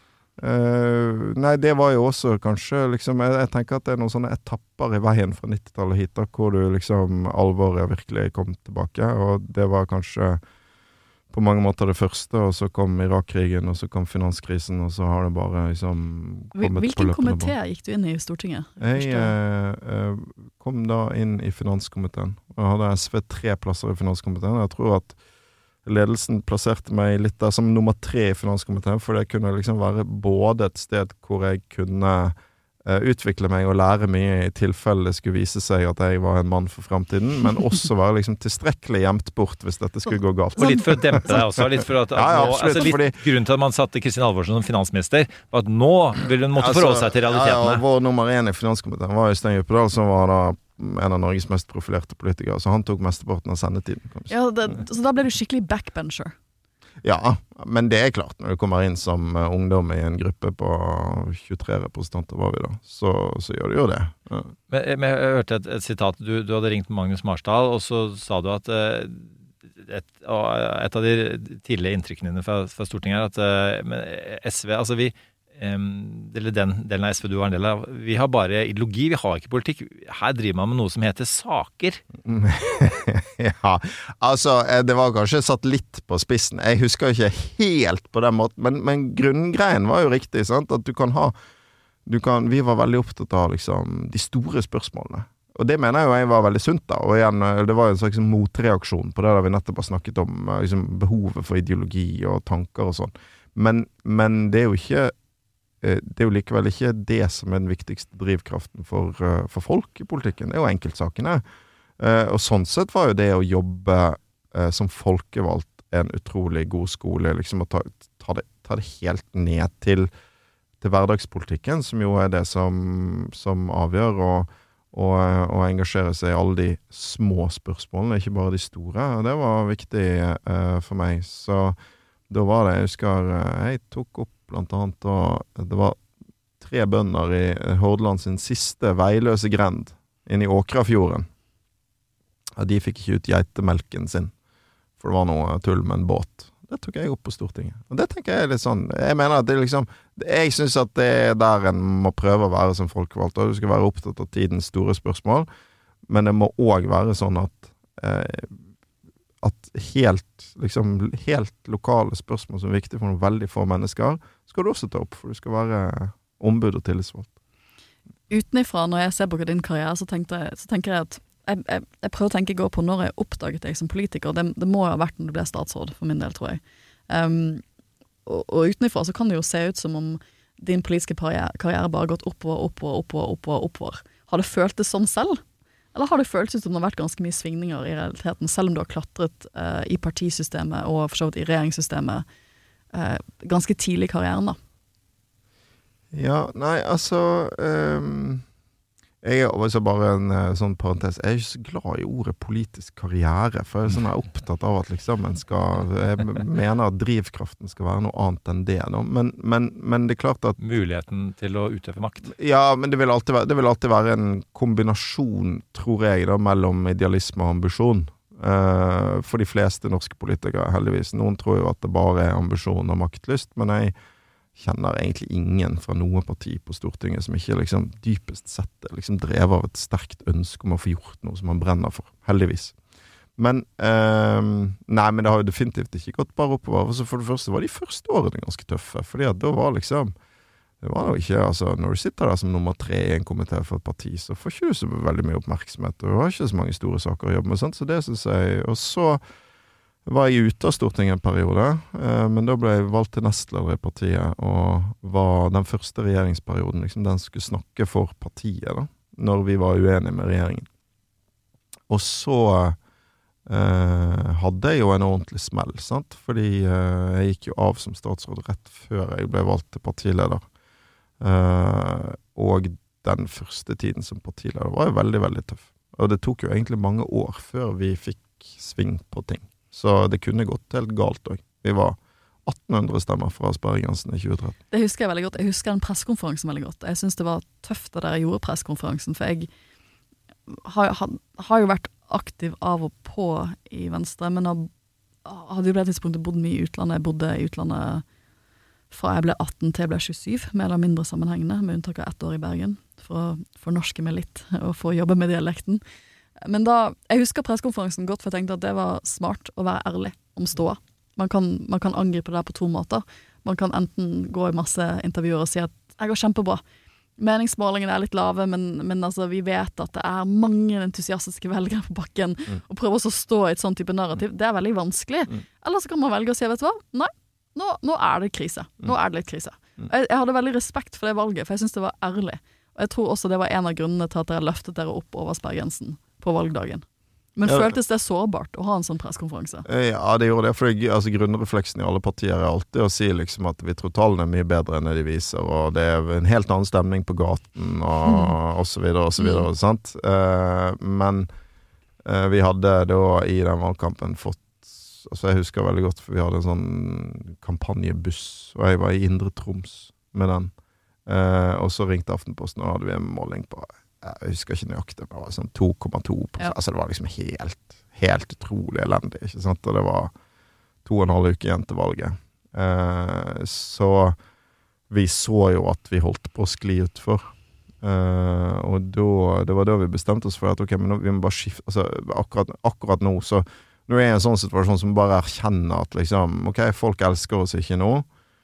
Uh, nei, det var jo også kanskje liksom, jeg, jeg tenker at det er noen sånne etapper i veien fra nittitallet hit da, hvor du liksom alvoret virkelig kom tilbake, og det var kanskje på mange måter det første, og så kom Irak-krigen, og så kom finanskrisen, og så har det bare liksom kommet Hvilken komité gikk du inn i Stortinget? Jeg uh, uh, kom da inn i finanskomiteen, og jeg hadde S V tre plasser i finanskomiteen. Jeg tror at ledelsen plasserte meg litt der som nummer tre i finanskomiteen, for det kunne liksom være både et sted hvor jeg kunne uh, utvikle meg og lære mye i tilfelle det skulle vise seg at jeg var en mann for fremtiden, men også være liksom tilstrekkelig gjemt bort hvis dette skulle gå galt. Og litt for å dempe deg også, litt for at, at ja, ja, nå, absolutt, altså litt fordi, grunnen til at man satte Kristin Halvorsen som finansminister, var at nå vil hun måtte altså, forholde seg til realitetene. Ja, ja, vår nummer én i finanskomiteen var Øystein Djupedal, som var da en av Norges mest profilerte politikere, så han tok mesteparten av sendetiden. Ja, det, så da ble du skikkelig backbencher? Ja, men det er klart, når du kommer inn som uh, ungdom i en gruppe på tjuetre representanter var vi da, så, så gjør du jo det. Ja. Men, men jeg hørte et, et sitat, du, du hadde ringt Magnus Marsdal, og så sa du at uh, et, et av de tidlige inntrykkene dine fra, fra Stortinget er at uh, S V, altså vi Um, eller den delen av S V du var en del av, vi har bare ideologi, vi har ikke politikk. Her driver man med noe som heter saker. Ja, altså det var kanskje satt litt på spissen. Jeg husker ikke helt på den måten, men, men grunngreien var jo riktig, sant? At du kan ha du kan, vi var veldig opptatt av liksom, de store spørsmålene. Og det mener jeg jo jeg var veldig sunt da, og igjen, det var jo en slags motreaksjon på det da vi nettopp har snakket om liksom, behovet for ideologi og tanker og sånn. Men, men det er jo ikke det er jo likevel ikke det som er den viktigste drivkraften for, for folk i politikken. Det er jo enkeltsakene. Og sånn sett var jo det å jobbe som folkevalgt en utrolig god skole, liksom å ta, ta, det, ta det helt ned til, til hverdagspolitikken, som jo er det som, som avgjør, og, og, og engasjere seg i alle de små spørsmålene, ikke bare de store. Og det var viktig uh, for meg. Så da var det, jeg husker, jeg tok opp blant annet, og det var tre bønder i Hordaland sin siste veiløse grend inne i Åkrafjorden. Ja, de fikk ikke ut geitemelken sin, for det var noe tull med en båt. Det tok jeg opp på Stortinget. Og det tenker jeg er litt sånn, jeg mener at det liksom, jeg synes at det er der en må prøve å være som folkevalgt, og du skal være opptatt av tidens store spørsmål, men det må også være sånn at eh, at helt, liksom, helt lokale spørsmål som er viktige for noen veldig få mennesker, skal du også ta opp, for du skal være ombud og tillitsvalgt. Utenifra, når jeg ser på din karriere, så, jeg, så tenker jeg at jeg, jeg, jeg prøver å tenke gå på når jeg oppdaget deg som politiker. Det, det må ha vært når du ble statsråd, for min del, tror jeg. Um, og, og utenifra så kan det jo se ut som om din politiske karriere, karriere bare har gått oppover, oppover, oppover, oppover, oppover. Har det følt det sånn selv? Eller har det føltes ut som det har vært ganske mye svingninger i realiteten, selv om du har klatret uh, i partisystemet og for så vidt i regjeringssystemet uh, ganske tidlig i karrieren da? Ja, nei, altså um, Jeg er også bare en uh, sånn parentes. Jeg er ikke så glad i ordet politisk karriere, for jeg er, sånn, jeg er opptatt av at liksom en skal, jeg mener at drivkraften skal være noe annet enn det. No? Men, men, men det er klart at... Muligheten til å utøve makt. Ja, men det vil alltid være, det vil alltid være en kombinasjon, tror jeg, da, mellom idealisme og ambisjon. Uh, for de fleste norske politikere, heldigvis. Noen tror jo at det bare er ambisjon og maktlyst, men jeg kjenner egentlig ingen fra noe parti på Stortinget som ikke liksom dypest sett liksom drev av et sterkt ønske om å få gjort noe som man brenner for, heldigvis. Men, eh, nei, men det har jo definitivt ikke gått bare oppover. Så for det første var de første årene ganske tøffe, fordi at da var liksom, det var jo ikke, altså, når du sitter der som nummer tre i en komité for et parti, så får ikke du så veldig mye oppmerksomhet, og du har ikke så mange store saker å jobbe med, sant? Så det synes jeg, og så var jeg ute av Stortinget en periode, eh, men da ble jeg valgt til nestleder i partiet, og var den første regjeringsperioden, liksom den skulle snakke for partiet da, når vi var uenige med regjeringen. Og så eh, hadde jeg jo en ordentlig smell, sant? Fordi eh, jeg gikk jo av som statsråd rett før jeg ble valgt til partileder. Eh, og den første tiden som partileder var jo veldig, veldig tøff. Og det tok jo egentlig mange år før vi fikk sving på ting. Så det kunne gått helt galt også. Vi var atten hundre stemmer fra sperregrensen i tjue tretten. Det husker jeg veldig godt. Jeg husker den pressekonferansen veldig godt. Jeg synes det var tøft da dere gjorde pressekonferansen, for jeg har, har, har jo vært aktiv av og på i Venstre, men har, hadde jo på det tidspunktet bodd mye i utlandet. Jeg bodde i utlandet fra jeg ble atten til jeg ble tjuesyv, mer eller mindre sammenhengende, med unntak av ett år i Bergen, for å fornorske meg litt, og få jobbe med dialekten. Men da, jeg husker pressekonferansen godt, for jeg tenkte at det var smart å være ærlig om ståa. Man kan, man kan angripe det på to måter. Man kan enten gå i masse intervjuer og si at jeg går kjempebra. Meningsmålingene er litt lave, men, men altså, vi vet at det er mange entusiastiske velgere på bakken, mm. og prøve å stå i et sånn type narrativ. Det er veldig vanskelig. Mm. Eller så kan man velge å si, vet du hva? Nei, nå, nå er det krise. Nå er det litt krise. Mm. Jeg, jeg hadde veldig respekt for det valget, for jeg synes det var ærlig. Og jeg tror også det var en av grunnene til at dere løftet dere opp over sperregrensen på valgdagen. Men ja, føltes det sårbart å ha en sånn pressekonferanse? Ja, det gjorde det, for det, altså, grunnrefleksen i alle partier er alltid å si liksom, at vi tror tallene er mye bedre enn det de viser, og det er en helt annen stemning på gaten, og, mm. og så videre, og så videre, mm. sant? Uh, men uh, vi hadde da i den valgkampen fått, altså jeg husker veldig godt, for vi hadde en sånn kampanjebuss, og jeg var i Indre Troms med den, uh, og så ringte Aftenposten, og hadde vi en måling på jeg husker ikke nøyaktig, det var sånn to komma to prosent, ja. Altså det var liksom helt, helt utrolig elendig, ikke sant? Og det var to og en halv uke igjen til valget. Eh, så vi så jo at vi holdt på å skli ut for. Eh, og da, det var da vi bestemte oss for at ok, men nå, vi må bare skifte, altså akkurat, akkurat nå, så nå er jeg i en sånn situasjon som bare erkjenner at liksom, ok, folk elsker oss ikke nå,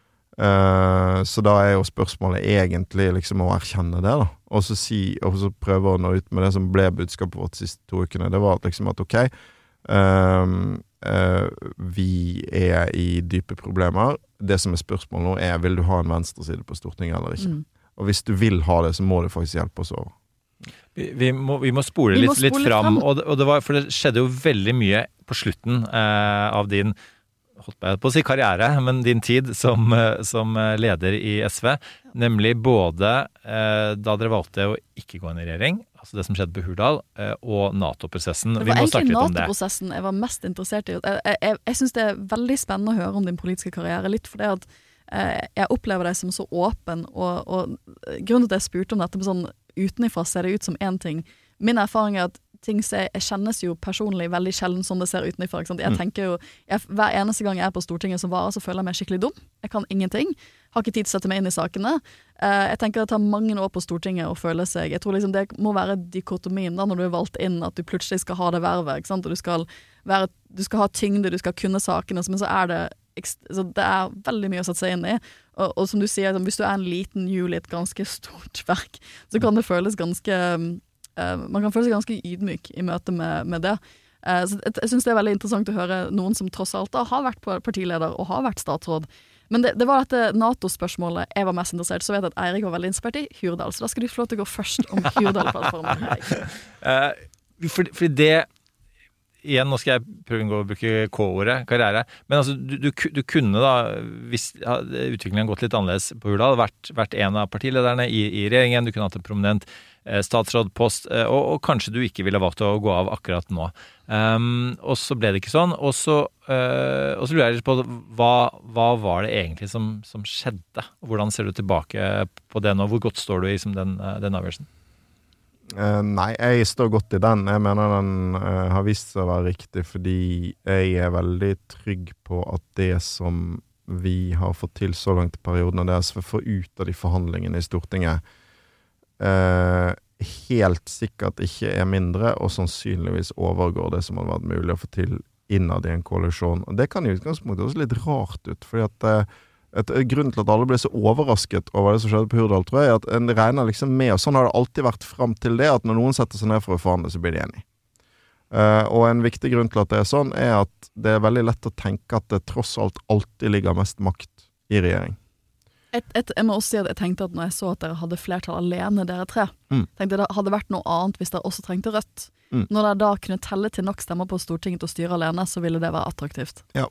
Uh, så da er jo spørsmålet egentlig liksom å erkjenne det da, og så, si, og så prøve å nå ut med det som ble budskapet vårt de siste to ukene. Det var liksom at ok, uh, uh, vi er i dype problemer. Det som er spørsmålet nå er, vil du ha en venstreside på Stortinget eller ikke? Mm. Og hvis du vil ha det, så må du faktisk hjelpe oss over. Vi, vi, må, vi må spole vi litt, må spole litt fram, og, det, og det, var, for det skjedde jo veldig mye på slutten uh, av din holdt på, på å si karriere, men din tid som, som leder i S V, nemlig både eh, da dere valgte å ikke gå inn i regjering, altså det som skjedde på Hurdal, eh, og NATO-prosessen. Det var egentlig NATO-prosessen jeg var mest interessert i. Jeg, jeg, jeg synes det er veldig spennende å høre om din politiske karriere, litt fordi at eh, jeg opplever deg som så åpen, og, og grunnen til at jeg spurte om dette med sånn utenifra ser det ut som en ting. Min erfaring er at ting jeg, jeg kjennes jo personlig veldig sjelden som det ser utenifra, ikke sant? Jeg tenker jo, jeg, hver eneste gang jeg er på Stortinget som varer, så føler jeg meg skikkelig dum. Jeg kan ingenting. Har ikke tid til å sette meg inn i sakene. Uh, jeg tenker det tar mange år på Stortinget å føle seg, jeg tror liksom det må være dikotomien da, når du er valgt inn, at du plutselig skal ha det vervet, ikke sant? Og du skal, være, du skal ha tyngde, du skal kunne sakene, men så er det, så det er veldig mye å sette seg inn i. Og, og som du sier, hvis du er en liten hjul i et ganske stort verk, så kan det føles ganske Uh, man kan føle seg ganske ydmyk i møte med, med det. Uh, så jeg, jeg synes det er veldig interessant å høre noen som tross alt da, har vært partileder og har vært statsråd. Men det, det var dette NATO-spørsmålet jeg var mest interessert, så vet jeg at Eirik var veldig inspirert i Hurdal, så da skal du få lov til å gå først om Hurdal-plattformen. uh, for, for det igjen, nå skal jeg prøve å bruke K-ordet, karriere, men altså, du, du, du kunne da, hvis ja, utviklingen gått litt annerledes på Hurdal, vært, vært en av partilederne i, i regjeringen, du kunne hatt en prominent statsrådpost, og, og kanskje du ikke ville valgt å gå av akkurat nå. Um, og så ble det ikke sånn, og så, uh, og så lurer jeg litt på hva, hva var det egentlig som, som skjedde? Hvordan ser du tilbake på det nå? Hvor godt står du i liksom, den, den avgjørelsen? Uh, nei, jeg står godt i den. Jeg mener den uh, har vist seg å være riktig, fordi jeg er veldig trygg på at det som vi har fått til så langt i perioden, og det er å få ut av de forhandlingene i Stortinget, uh, helt sikkert ikke er mindre, og sannsynligvis overgår det som hadde vært mulig å få til innad i en koalisjon. Og det kan jo utgangspunktet også litt rart ut, fordi at uh, et, et grunn til at alle ble så overrasket over det som skjedde på Hurdal, tror jeg, at en regner liksom med, og sånn har det alltid vært frem til det, at når noen setter seg ned for å forhandle, så blir de enige. Uh, og en viktig grunn til at det er sånn, er at det er veldig lett å tenke at det tross alt alltid ligger mest makt i regjering. Et, et, jeg må også si at jeg tenkte at når jeg så at dere hadde flertall alene, dere tre, mm. tenkte det hadde vært noe annet hvis dere også trengte rødt. Mm. Når dere da kunne telle til nok stemmer på Stortinget til å styre alene, så ville det være attraktivt. Ja.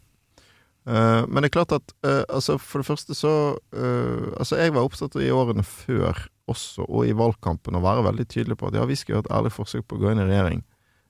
Uh, men det er klart at uh, altså for det første så uh, altså jeg var opptatt i årene før også, og i valgkampen, å være veldig tydelig på at ja, vi skal gjøre et ærlig forsøk på å gå inn i regjering.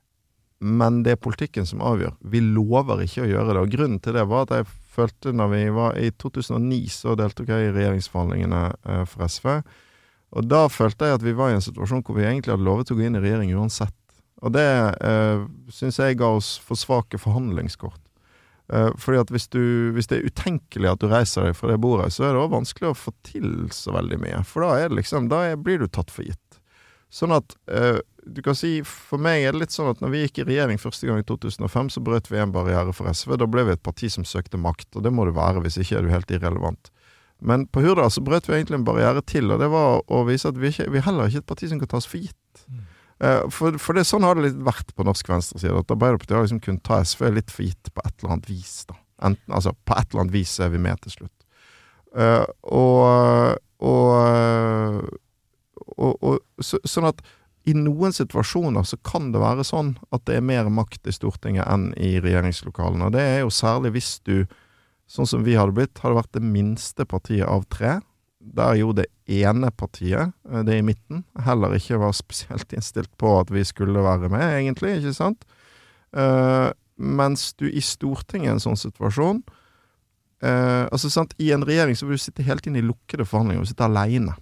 Men det er politikken som avgjør. Vi lover ikke å gjøre det. Og grunnen til det var at jeg følte når vi var i to tusen og ni, så deltok jeg i regjeringsforhandlingene uh, for S V. Og da følte jeg at vi var i en situasjon hvor vi egentlig hadde lovet å gå inn i regjering uansett. Og det uh, synes jeg ga oss for svake forhandlingskort. Uh, fordi at hvis, du, hvis det er utenkelig at du reiser deg fra det bordet, så er det også vanskelig å få til så veldig mye. For da, er det liksom, da er, blir du tatt for gitt. Sånn at uh, du kan si, for meg er det litt sånn at når vi gikk i regjering første gang i to tusen og fem, så brøt vi en barriere for S V. Da ble vi et parti som søkte makt, og det må det være, hvis ikke er du helt irrelevant. Men på Hurdal så brøt vi egentlig en barriere til, og det var å vise at vi, ikke, vi heller ikke er et parti som kan tas for gitt. Mm. Uh, for, for det, sånn har det litt vært på norsk venstreside, at Arbeiderpartiet har liksom kunnet ta S V litt for gitt på et eller annet vis da. Enten, altså på et eller annet vis er vi med til slutt. Uh, og og, og, og så, sånn at i noen situasjoner så kan det være sånn at det er mer makt i Stortinget enn i regjeringslokalene. Og det er jo særlig hvis du, sånn som vi hadde blitt, hadde vært det minste partiet av tre, der jo det ene partiet, det i midten, heller ikke var spesielt innstilt på at vi skulle være med, egentlig, ikke sant? Uh, mens du i Stortinget i en sånn situasjon, uh, altså sant, i en regjering så vil du sitte helt inn i lukkede forhandlinger, og sitte alene.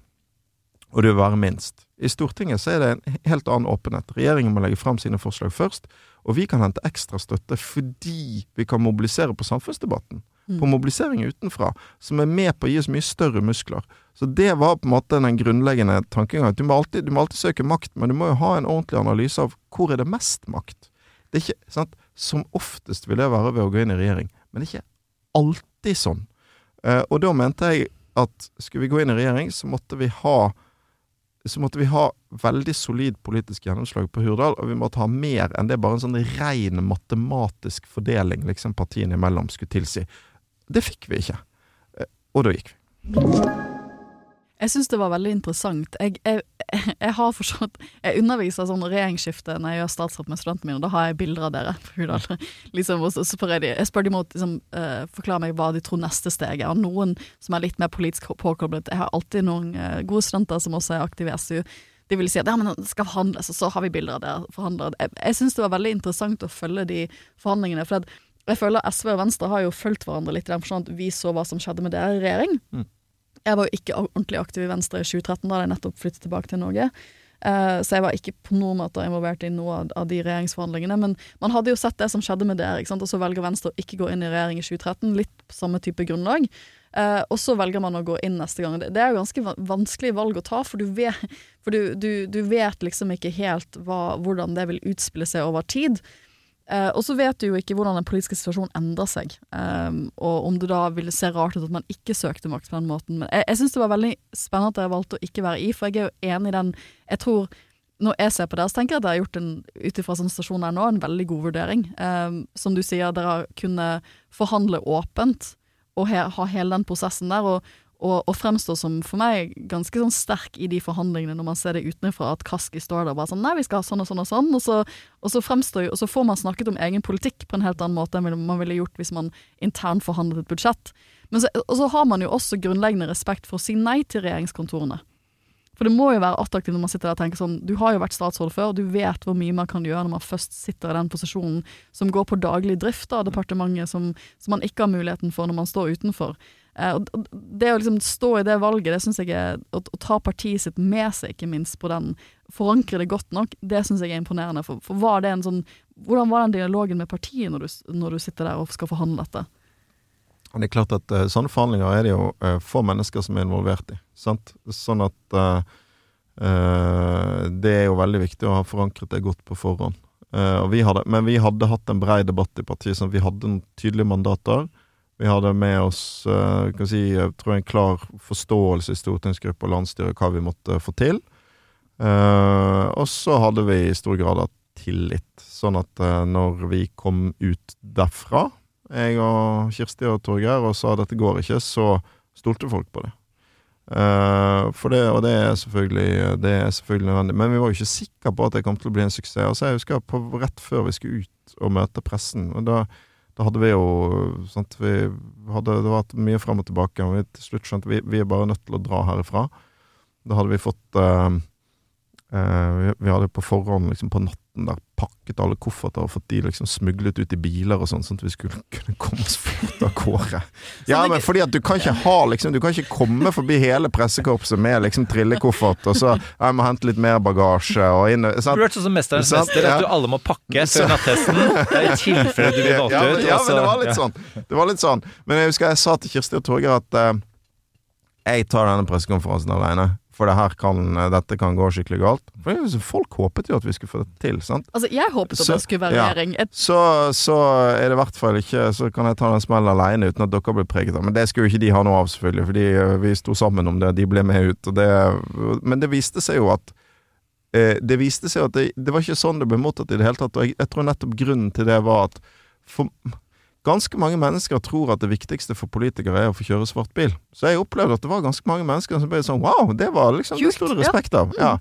Og du vil være minst. I Stortinget så er det en helt annen åpenhet. Regjeringen må legge frem sine forslag først, og vi kan hente ekstra støtte fordi vi kan mobilisere på samfunnsdebatten, mm. på mobilisering utenfra, som er med på å gi oss mye større muskler. Så det var på en måte den grunnleggende tankegangen. Du må alltid, du må alltid søke makt, men du må jo ha en ordentlig analyse av hvor er det mest makt. Det er ikke, sant? Som oftest vil det være ved å gå inn i regjering, men det er ikke alltid sånn. Uh, og da mente jeg at skulle vi gå inn i regjering, så måtte vi ha så måtte vi ha veldig solid politisk gjennomslag på Hurdal, og vi måtte ha mer enn det bare en sånn ren matematisk fordeling liksom partiene imellom skulle tilsi. Det fikk vi ikke. Og da gikk vi. Jeg synes det var veldig interessant. Jeg, jeg, jeg har forstått, jeg underviser sånn regjeringsskifte når jeg gjør statsråd med studentene mine, og da har jeg bilder av dere på Hurdal. Liksom, og så spør jeg de, jeg spør de mot, liksom, uh, forklare meg hva de tror neste steg er. Og noen som er litt mer politisk påkoblet, jeg har alltid noen uh, gode studenter som også er aktive i S U, de vil si at ja, men det skal forhandles, og så har vi bilder av det, forhandler. Jeg, jeg synes det var veldig interessant å følge de forhandlingene, for at jeg føler S V og Venstre har jo følt hverandre litt i den forstand at vi så hva som skjedde med dere i regjering. Mm. Jeg var jo ikke ordentlig aktiv i Venstre i tjue tretten, da hadde jeg nettopp flyttet tilbake til Norge. Uh, så jeg var ikke på noen måte involvert i noe av, av de regjeringsforhandlingene. Men man hadde jo sett det som skjedde med dere, ikke sant? Og så velger Venstre å ikke gå inn i regjering i tjue tretten, litt på samme type grunnlag. Uh, og så velger man å gå inn neste gang. Det, det er jo ganske vanskelig valg å ta, for du vet, for du, du, du vet liksom ikke helt hva, hvordan det vil utspille seg over tid. Uh, og så vet du jo ikke hvordan den politiske situasjonen endrer seg, um, og om du da ville se rart ut at man ikke søkte makt på den måten. Men jeg, jeg synes det var veldig spennende at jeg valgte å ikke være i, for jeg er jo enig i den, jeg tror, når jeg ser på det, så tenker jeg at jeg har gjort en, utifra sånn stasjon her nå, en veldig god vurdering. Um, som du sier, dere har kunnet forhandle åpent, og he, ha hele den prosessen der, og Og, og fremstår som for meg ganske sånn sterk i de forhandlingene når man ser det utenfra at Kaski står der og bare sånn, nei, vi skal ha sånn og sånn og sånn, og så, og så fremstår jo, og så får man snakket om egen politikk på en helt annen måte enn man ville gjort hvis man internt forhandlet et budsjett. Men så, og så har man jo også grunnleggende respekt for å si nei til regjeringskontorene. For det må jo være attraktivt når man sitter der og tenker sånn, du har jo vært statsråd før, og du vet hvor mye man kan gjøre når man først sitter i den posisjonen som går på daglig drift av departementet, som, som man ikke har muligheten for når man står utenfor. Eh, og det å liksom stå i det valget, det synes jeg er, å, å ta partiet sitt med seg, ikke minst på den, forankre det godt nok, det synes jeg er imponerende. For, for var det en sånn, hvordan var den dialogen med partiet når du, når du sitter der og skal forhandle dette? Det er klart at uh, sånne forhandlinger er det jo uh, få mennesker som er involvert i, sant? Sånn at uh, uh, det er jo veldig viktig å ha forankret det godt på forhånd. Uh, og vi hadde, men vi hadde hatt en bred debatt i partiet, sånn at vi hadde en tydelige mandater. Vi hadde med oss, uh, kan si, jeg tror en klar forståelse i stortingsgruppe og landstyret hva vi måtte få til. Uh, og så hadde vi i stor grad av tillit, sånn at uh, når vi kom ut derfra, jeg og Kirsti og Torgeir, og sa at dette går ikke, så stolte folk på det. Uh, for det, og det er selvfølgelig det er selvfølgelig nødvendig. Men vi var jo ikke sikre på at det kom til å bli en suksess. Og så jeg husker på rett før vi skulle ut og møte pressen, og da, da hadde vi jo sant, vi hadde, det var mye frem og tilbake, og vi til slutt skjønte vi, vi er bare nødt til å dra herifra. Da hadde vi fått uh, uh, vi, vi hadde på forhånd liksom på natten der pakket alle kofferter og fått de liksom smuglet ut i biler og sånn, sånn at vi skulle kunne komme oss fort av kåre. Ja, men fordi at du kan ikke ha liksom, du kan ikke komme forbi hele pressekorpset med liksom trillekoffert, og så jeg må hente litt mer bagasje og inn, sant? Du har vært sånn som mesterens mester, at du alle må pakke før nattesten, i tilfelle du blir valgt ja, ut. Ja, men det var litt sånn. Det var litt sånn. Men jeg husker jeg sa til Kirsti og Torgeir at uh, jeg tar denne pressekonferansen alene. For det her kan, dette kan gå skikkelig galt. For folk håpet jo at vi skulle få det til, sant? Altså, jeg håpet at så, det skulle være ja, regjering. Et... Så, så er det i hvert fall ikke, så kan jeg ta den smellen alene uten at dere blir preget av. Men det skulle jo ikke de ha noe av, selvfølgelig, fordi vi sto sammen om det, de ble med ut. Og det, men det viste seg jo at, eh, det viste seg at det, det var ikke sånn det ble mottatt i det hele tatt. Og jeg, jeg tror nettopp grunnen til det var at for, ganske mange mennesker tror at det viktigste for politikere er å få kjøre svart bil. Så jeg opplevde at det var ganske mange mennesker som ble sånn, wow, det var liksom, det stod det respekt av. Ja.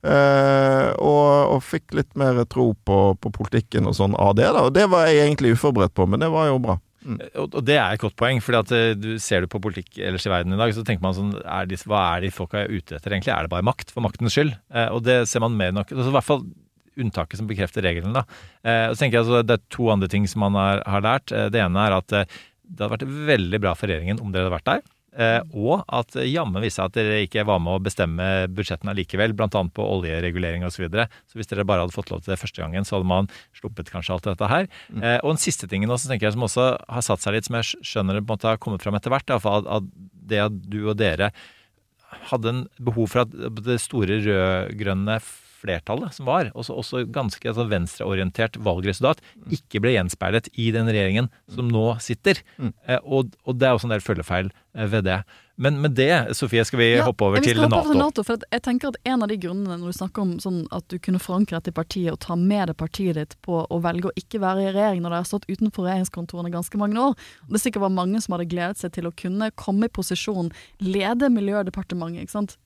Uh, og, og fikk litt mer tro på, på politikken og sånn av det da. Og det var jeg egentlig uforberedt på, men det var jo bra. Mm. Og det er et godt poeng, fordi at du ser du på politikk ellers i verden i dag, så tenker man sånn, er de, hva er de folka er ute etter egentlig? Er det bare makt for maktens skyld? Uh, og det ser man mer nok, altså i hvert fall unntaket som bekrefter regelen da. Eh, og så tenker jeg altså, det er to andre ting som man har, har lært. Eh, det ene er at eh, det hadde vært veldig bra for regjeringen om dere hadde vært der, eh, og at eh, jammen viste at dere ikke var med å bestemme budsjettene likevel, blant annet på oljeregulering og så videre. Så hvis dere bare hadde fått lov til det første gangen, så hadde man sluppet kanskje alt dette her. Eh, og den siste tingen også, tenker jeg, som også har satt seg litt, som jeg skjønner det på en måte har kommet frem etter hvert, i hvert fall at, at det at du og dere hadde en behov for at det store rød-grønne flertallet som var, også, også ganske altså, venstreorientert valgresultat, ikke ble gjenspeilet i den regjeringen som nå sitter. Mm. Eh, og, og det er også en del følgefeil eh, ved det. Men med det, Sofie, skal vi ja, hoppe over til NATO. Hoppe NATO for jeg tenker at en av de grunnene når du snakker om sånn at du kunne forankre dette i partiet og ta med det partiet ditt på å velge å ikke være i regjering når det har stått utenfor regjeringskontorene ganske mange år. Og det sikkert var mange som hadde gledet seg til å kunne komme i posisjon, lede Miljødepartementet, ikke sant?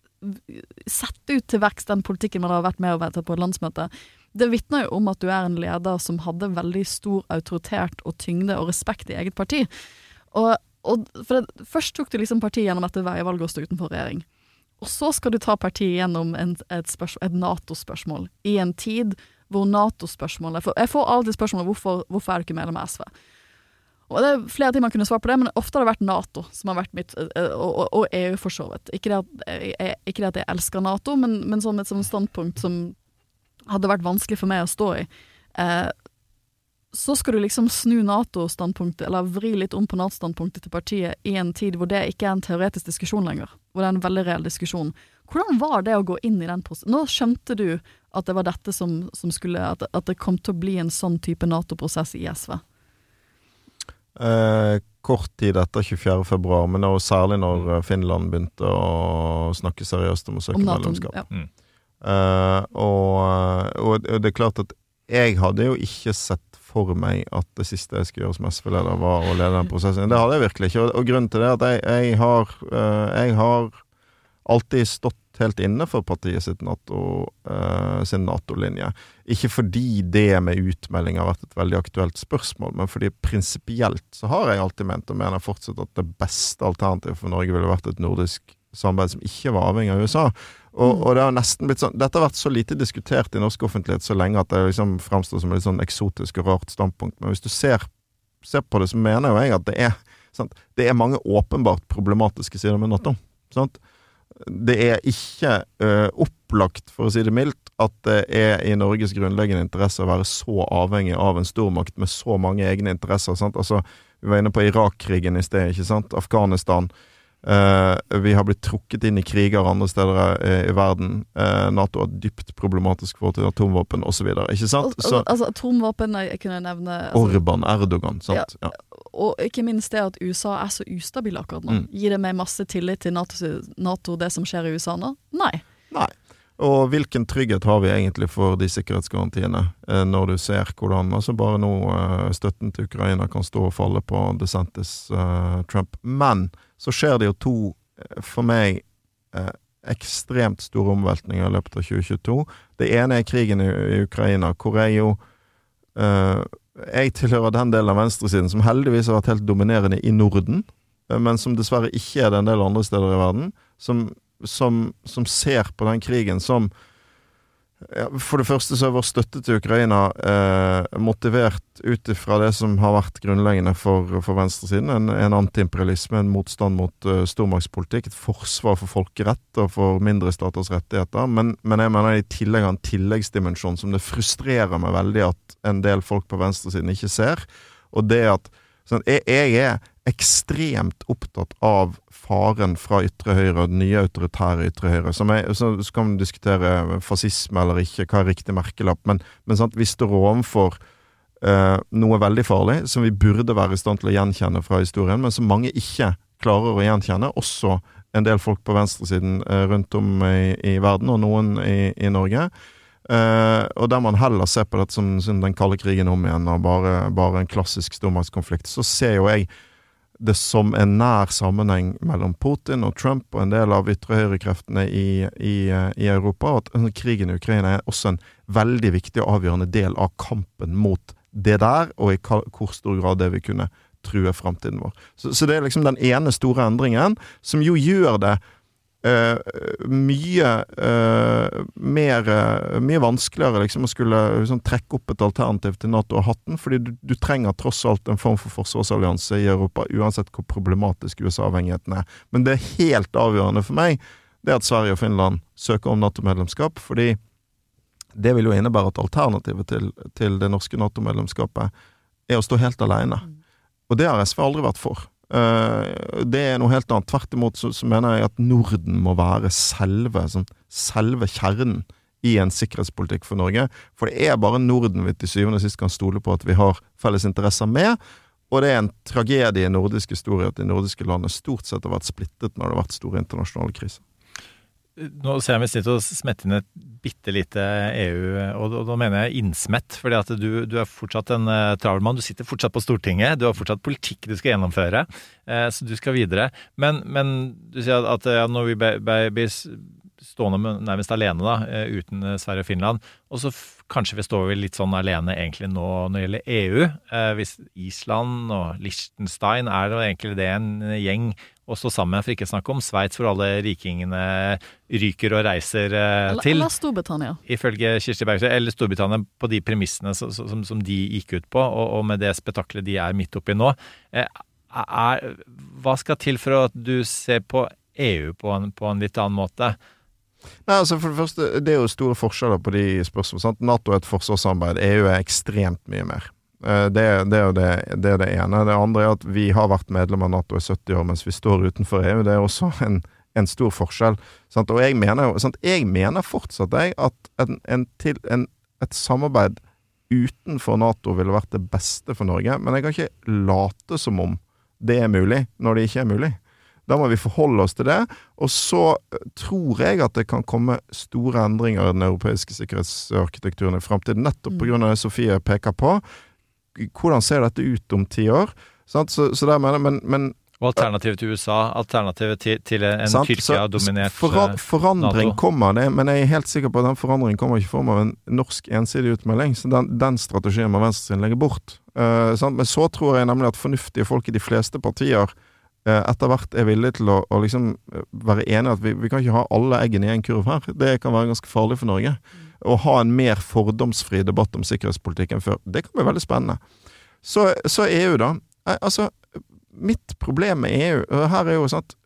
Sette ut til verks den politikken man har vært med å være på et landsmøte. Det vittner jo om at du er en leder som hadde veldig stor autoritet og tyngde og respekt i eget parti. Og, og for det, først tok du liksom partiet gjennom dette veivalget og stå utenfor regjering. Og så skal du ta partiet gjennom en, et, et NATO-spørsmål i en tid hvor NATO-spørsmålet, for jeg får alltid spørsmålet hvorfor, hvorfor er du ikke medlem av S V? Og det er flere ting man kunne svare på det, men ofte har det vært NATO som har vært mitt, og, og, og E U for så vidt. Ikke det at jeg, ikke det at jeg elsker NATO, men, men som et sånt standpunkt som hadde vært vanskelig for meg å stå i. Eh, så skal du liksom snu NATO-standpunktet, eller vri litt om på NATO-standpunktet til partiet i en tid hvor det ikke er en teoretisk diskusjon lenger, hvor det er en veldig reell diskusjon. Hvordan var det å gå inn i den prosessen? Nå skjønte du at det var dette som, som skulle, at, at det kom til å bli en sånn type NATO-prosess i S V? Eh, kort tid etter tjuefjerde februar, men også særlig når Finland begynte å snakke seriøst om å søke om medlemskap. Ja. Mm. Eh, og, og det er klart at jeg hadde jo ikke sett for meg at det siste jeg skulle gjøre som S V-leder var å lede den prosessen. Det hadde jeg virkelig ikke, og, og grunnen til det er at jeg, jeg, har, uh, jeg har alltid stått helt inne for partiet sitt NATO, uh, sin NATO-linje. Ikke fordi det med utmelding har vært et veldig aktuelt spørsmål, men fordi prinsipielt så har jeg alltid ment og mener fortsatt at det beste alternativet for Norge ville vært et nordisk samarbeid som ikke var avhengig av U S A. Og, og det har nesten blitt sånn, dette har vært så lite diskutert i norsk offentlighet så lenge at det liksom fremstår som et sånn eksotisk og rart standpunkt. Men hvis du ser, ser på det, så mener jo jeg at det er, sant? Det er mange åpenbart problematiske sider med NATO. Sant? Det er ikke uh, opplagt, for å si det mildt, at det er i Norges grunnleggende interesse å være så avhengig av en stormakt med så mange egne interesser. Sant? Altså, vi var inne på Irak-krigen i sted, ikke sant? Afghanistan. Uh, vi har blitt trukket inn i kriger andre steder uh, i verden. Uh, NATO har dypt problematisk forhold til atomvåpen, og så videre. Ikke sant? Al- al- altså, atomvåpen, jeg kunne nevne... Altså, Orban, Erdogan, sant? Ja. Ja. Og ikke minst det at U S A er så ustabil akkurat nå. Mm. Gir det meg masse tillit til NATO, NATO, det som skjer i U S A nå? Nei. Nei. Og hvilken trygghet har vi egentlig for de sikkerhetsgarantiene eh, når du ser hvordan altså bare nå eh, støtten til Ukraina kan stå og falle på DeSantis eh, Trump. Men så skjer det jo to, eh, for meg, eh, ekstremt store omveltninger i løpet av tjue tjueto. Det ene er krigen i, i Ukraina, hvor jeg jo eh, jeg tilhører den delen av venstresiden som heldigvis har vært helt dominerende i Norden, men som dessverre ikke er det en del andre steder i verden, som, som, som ser på den krigen som ja, for det første så er vår støtte til Ukraina eh, motivert ut fra det som har vært grunnleggende for, for venstresiden, en, en antiimperialisme, en motstand mot uh, stormaktspolitikk, et forsvar for folkerett og for mindre staters rettigheter, men, men jeg mener i tillegg har en tilleggsdimensjon som det frustrerer meg veldig at en del folk på venstresiden ikke ser, og det at sånn, jeg, jeg er ekstremt opptatt av faren fra ytre høyre, den nye autoritære ytre høyre. Som er, så, så kan man diskutere fascisme eller ikke, hva er riktig merkelapp, men, men sant, vi står ovenfor uh, noe veldig farlig, som vi burde være i stand til å gjenkjenne fra historien, men som mange ikke klarer å gjenkjenne, også en del folk på venstresiden uh, rundt om i, i verden, og noen i, i Norge. Uh, og der man heller ser på dette som, som den kalde krigen om igjen, og bare, bare en klassisk stormaktskonflikt, så ser jo jeg det som en nær sammenheng mellom Putin og Trump og en del av ytre høyrekreftene i, i, i Europa, og at krigen i Ukraina er også en veldig viktig og avgjørende del av kampen mot det der, og i hvor stor grad det vil kunne true fremtiden vår. Så, så det er liksom den ene store endringen, som jo gjør det Uh, mye uh, mer uh, mye vanskeligere liksom å skulle liksom, trekke opp et alternativ til NATO og hatten, fordi du, du trenger tross alt en form for forsvarsallianse i Europa, uansett hvor problematisk U S A-avhengigheten er. Men det er helt avgjørende for meg, det er at Sverige og Finland søker om NATO-medlemskap, fordi det vil jo innebære at alternativet til, til det norske NATO-medlemskapet er å stå helt alene. Og det har S V aldri vært for. Uh, det er noe helt annet. Tvert imot så, så mener jeg at Norden må være selve, sånn, selve kjernen i en sikkerhetspolitikk for Norge. For det er bare Norden vi til syvende og sist kan stole på at vi har felles interesser med, og det er en tragedie i nordisk historie at de nordiske landene stort sett har vært splittet når det har vært store internasjonale kriser. Nå ser jeg meg snitt å smette inn et bittelite E U, og, og da mener jeg innsmett, fordi at du, du er fortsatt en uh, travelmann, du sitter fortsatt på Stortinget, du har fortsatt politikk du skal gjennomføre, uh, så du skal videre. Men, men du sier at ja, når vi blir stående nærmest alene da, uh, uten uh, Sverige og Finland, og så f- kanskje vi står litt sånn alene egentlig nå når det gjelder E U, uh, hvis Island og Liechtenstein er det egentlig det en gjeng og stå sammen, for ikke snakke om Sveits, hvor alle rikingene ryker og reiser eh, til. Eller Storbritannia. Ifølge Kirsti Bergstø, eller Storbritannia på de premissene som, som, som de gikk ut på, og, og med det spektaklet de er midt oppi nå. Eh, er, hva skal til for at du ser på E U på en, på en litt annen måte? Nei, altså for det første, det er jo store forskjeller på de spørsmålene. NATO er et forsvarssamarbeid, E U er ekstremt mye mer. Det, det, er det, det er det ene. Det andre er at vi har vært medlem av NATO i sytti år mens vi står utenfor E U. Det er også en, en stor forskjell. Sant? Og jeg mener, sant? jeg mener fortsatt jeg, at en, en til, en, et samarbeid utenfor NATO ville vært det beste for Norge, men jeg kan ikke late som om det er mulig når det ikke er mulig. Da må vi forholde oss til det, og så tror jeg at det kan komme store endringer i den europeiske sikkerhetsarkitekturen i fremtiden, nettopp på grunn av det Sofie peker på. Hvordan ser dette ut om ti år? Så, så der mener jeg, men, men og alternativet til U S A, alternativet til, til en Tyrkia-dominert for, Forandring NATO. Kommer det, men jeg er helt sikker på at den forandringen kommer ikke i form av en norsk ensidig utmelding, så den, den strategien må venstresiden legge bort. Uh, sant? Men så tror jeg nemlig at fornuftige folk i de fleste partier etter hvert er villig til å, å liksom være enig at vi, vi kan ikke ha alle eggene i en kurv her. Det kan være ganske farlig for Norge. Å ha en mer fordomsfri debatt om sikkerhetspolitikken før, det kan bli veldig spennende. Så, så E U da, altså, mitt problem med E U, og her er jo sånn at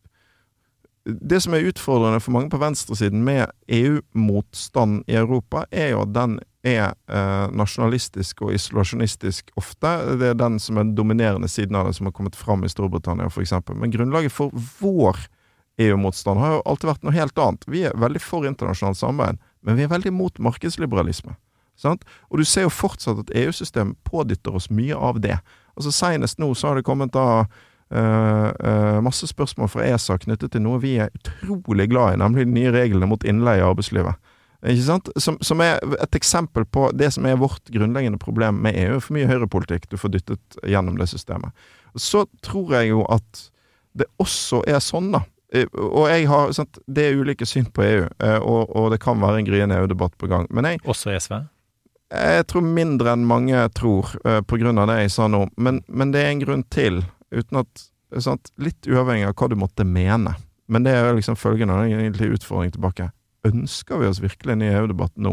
det som er utfordrende for mange på venstresiden med E U-motstand i Europa, er jo at den er eh, nasjonalistisk og isolasjonistisk ofte. Det er den som er den dominerende siden av det som har kommet fram i Storbritannia for eksempel. Men grunnlaget for vår E U-motstand har jo alltid vært noe helt annet. Vi er veldig for internasjonalt samarbeid, men vi er veldig mot markedsliberalisme. Sant? Og du ser jo fortsatt at E U-systemet pådytter oss mye av det. Altså senest nå så har det kommet da Uh, uh, masse spørsmål fra E S A knyttet til noe vi er utrolig glad i, nemlig de nye reglene mot innleie i arbeidslivet. Ikke sant? Som, som er et eksempel på det som er vårt grunnleggende problem med E U, for mye høyrepolitikk du får dyttet gjennom det systemet. Så tror jeg jo at det også er sånn da, og jeg har, sant, det er ulike syn på E U, og, og det kan være en gryende E U-debatt på gang. Men jeg, også i S V? Jeg tror mindre enn mange tror, uh, på grunn av det jeg sa nå, men, men det er en grunn til, uten at, sant, litt uavhengig av hva du måtte mene. Men det er liksom følgende, det er egentlig utfordring tilbake. Ønsker vi oss virkelig en ny E U-debatt nå?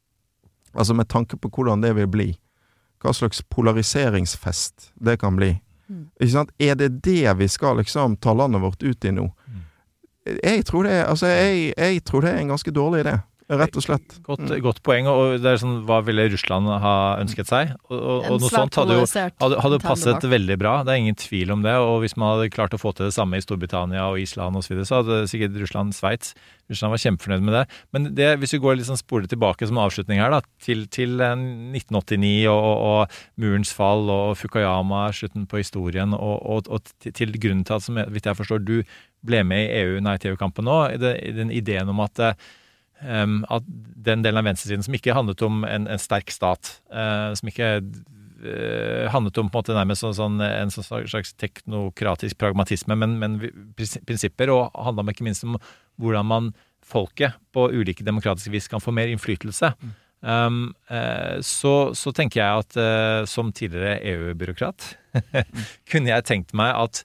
Altså med tanke på hvordan det vil bli. Hva slags polariseringsfest det kan bli. Mm. Ikke sant? Er det det vi skal liksom ta landet vårt ut i nå? Mm. Jeg tror det er, altså jeg, jeg tror det er en ganske dårlig idé. Rett og slett. Godt, godt poeng, og det er sånn, hva ville Russland ha ønsket seg? Og, og, og noe sånt hadde jo hadde, hadde passet veldig bra, det er ingen tvil om det, og hvis man hadde klart å få til det samme i Storbritannia og Island og så videre, så hadde sikkert Russland Sveits. Russland var kjempefornøyd med det. Men det, hvis vi går litt sånn sporet tilbake som avslutning her da, til, til nitten åttini og, og, og murens fall og Fukuyama, slutten på historien, og, og, og til grunnen til at, som jeg, hvis jeg forstår, du ble med i E U, nei til E U-kampen nå, det, den ideen om at Um, at den delen av venstresiden som ikke handlet om en, en sterk stat, uh, som ikke uh, handlet om på en måte nærmest så, sånn, en sånn slags teknokratisk pragmatisme, men, men prinsipper, og handlet om ikke minst om hvordan man folket på ulike demokratiske vis kan få mer innflytelse. Mm. Um, uh, så, så tenker jeg at uh, som tidligere E U-byråkrat kunne jeg tenkt meg at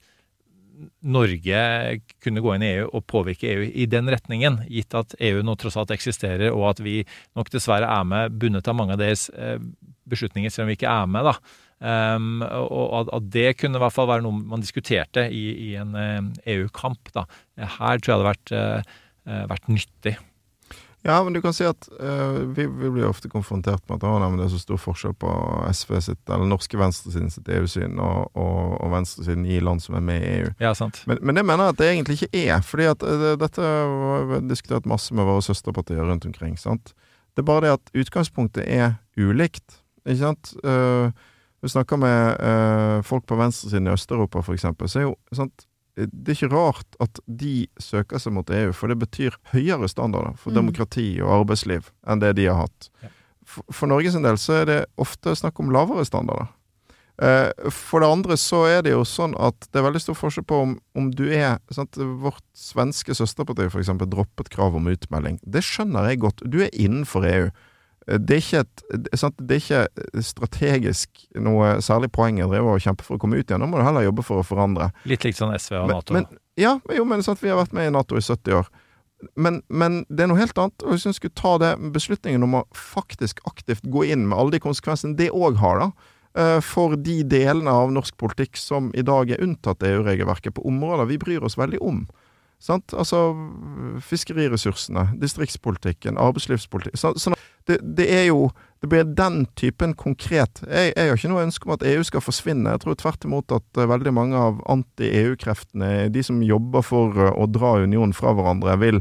Norge kunne gå inn i E U og påvirke E U i den retningen, gitt at E U nå tross alt eksisterer, og at vi nok dessverre er med bundet av mange av deres eh, beslutninger, selv om vi ikke er med da. Um, og at det kunne i hvert fall være noe man diskuterte i, i en eh, E U-kamp da. Her tror jeg det hadde vært, eh, vært nyttig. Ja, men du kan si at uh, vi, vi blir ofte konfrontert med at oh, nei, men det er så stor forskjell på S V sitt, eller norske venstresiden sitt E U-syn og, og, og venstresiden i land som er med i E U. Ja, sant. Men, men det mener jeg at det egentlig ikke er, fordi at uh, dette har vi diskutert masse med våre søsterpartier rundt omkring, sant? Det er bare det at utgangspunktet er ulikt, ikke sant? Uh, vi snakker med uh, folk på venstresiden i Østeuropa for eksempel, så er jo, sant? Det er ikke rart at de søker seg mot E U, for det betyr høyere standarder for mm. demokrati og arbeidsliv enn det de har hatt. Ja. For, for Norges en del så er det ofte snakk om lavere standarder. Eh, for det andre så er det jo sånn at det er veldig stor forskjell på om, om du er, sant, vårt svenske søsterparti for eksempel droppet krav om utmelding. Det skjønner jeg godt. Du er innenfor E U. Det er, ikke et, sant, det er ikke strategisk noe særlig poeng å drive og kjempe for å komme ut igjen. Nå må du heller jobbe for å forandre. Litt likt sånn S V og NATO. Men, men, ja, jo, men sant, vi har vært med i NATO i sytti år. Men, men det er noe helt annet, og hvis vi skulle ta det beslutningen om å faktisk aktivt gå inn med alle de konsekvensene det også har da, for de delene av norsk politikk som i dag er unntatt E U-regelverket på områder vi bryr oss veldig om. Sant? Altså fiskeriressursene, distriktspolitikken, arbeidslivspolitikk. Så, så det, det er jo, det blir den typen konkret. Jeg, jeg har ikke noe ønske om at E U skal forsvinne. Jeg tror tvert imot at veldig mange av anti-E U-kreftene, de som jobber for å dra unionen fra hverandre, vil,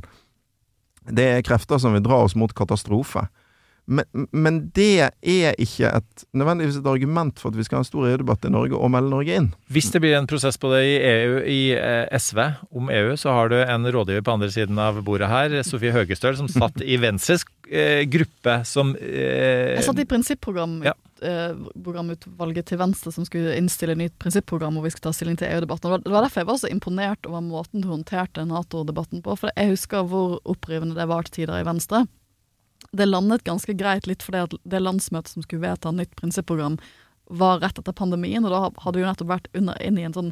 det er krefter som vil dra oss mot katastrofe. Men, men det er ikke et, nødvendigvis et argument for at vi skal ha en stor E U-debatt i Norge og melde Norge inn. Hvis det blir en prosess på det i, E U, i S V om E U, så har du en rådgiver på andre siden av bordet her, Sofie Høgestøl, som satt i Venstres eh, gruppe som... Eh, Jeg satt i prinsipprogram, ja. eh, programutvalget til Venstre som skulle innstille nytt prinsipprogram hvor vi skulle ta stilling til E U-debatten. Det var derfor jeg var så imponert over måten du håndterte NATO-debatten på, for jeg husker hvor opprivende det var til tider i Venstre. Det landet ganske greit litt fordi at det landsmøtet som skulle vedta nytt prinsipprogram var rett etter pandemien, og da hadde vi jo nettopp vært under, inn i en sånn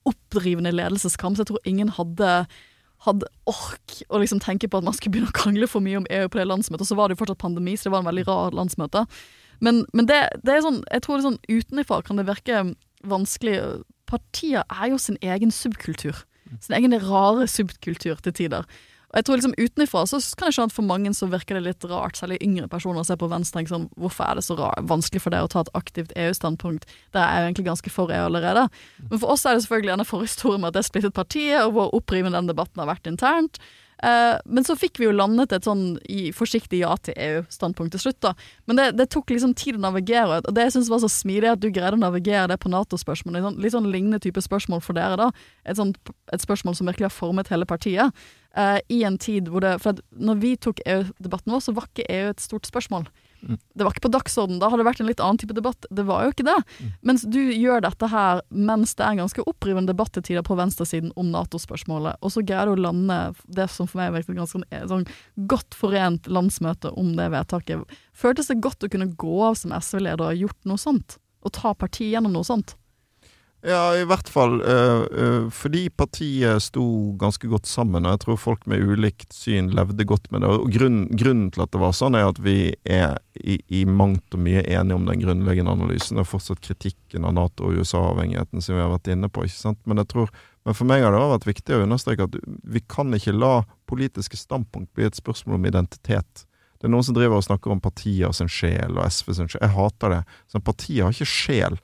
opprivende ledelseskamp, så jeg tror ingen hadde hadde ork å liksom tenke på at man skulle begynne å krangle for mye om E U på det landsmøtet, og så var det jo fortsatt pandemi, så det var en veldig rar landsmøte. Men, men det, det er sånn, jeg tror det er sånn utenifra kan det virke vanskelig. Partier er jo sin egen subkultur, sin egen rare subkultur til tider. Og jeg tror liksom utenifra så kan jeg skjønne at for mange så virker det litt rart, særlig yngre personer ser på venstre, tenker sånn, hvorfor er det så rart, vanskelig for deg å ta et aktivt E U-standpunkt? Det er jo egentlig ganske for E U allerede. Men for oss er det selvfølgelig denne forhistorien med at det er splittet partiet, og hvor opprivende den debatten har vært internt. Eh, men så fikk vi jo landet et sånn i forsiktig ja til E U-standpunkt til slutt da. Men det, det tok liksom tid å navigere, og det jeg synes var så smidig at du greide å navigere det på NATO-spørsmål, litt sånn, litt sånn lignende type spørsmål for dere da. Et, sånt, et spørsmål som virkelig har formet hele partiet. Uh, i en tid hvor det, for at når vi tok E U-debatten vår, så var ikke E U et stort spørsmål. Mm. Det var ikke på dagsorden, da hadde det vært en litt annen type debatt. Det var jo ikke det. Mm. Mens du gjør dette her, mens det er en ganske opprivende debatt til tider på venstresiden om NATO-spørsmålet, og så greier du å lande det som for meg virker ganske sånn godt forent landsmøte om det vedtaket. Føltes det godt å kunne gå av som S V-leder og gjort noe sånt? Og ta parti gjennom noe sånt? Ja, i hvert fall uh, uh, fordi partiet sto ganske godt sammen, og jeg tror folk med ulikt syn levde godt med det. Og grunn, grunnen til at det var sånn er at vi er i, i mangt og mye enige om den grunnleggende analysen, og fortsatt kritikken av NATO og U S A-avhengigheten som vi har vært inne på, ikke sant? Men jeg tror, men for meg har det vært viktig å understreke at vi kan ikke la politiske standpunkt bli et spørsmål om identitet. Det er noen som driver og snakker om partier sin sjel og S V sin sjel. Jeg hater det. Så partier har ikke sjel.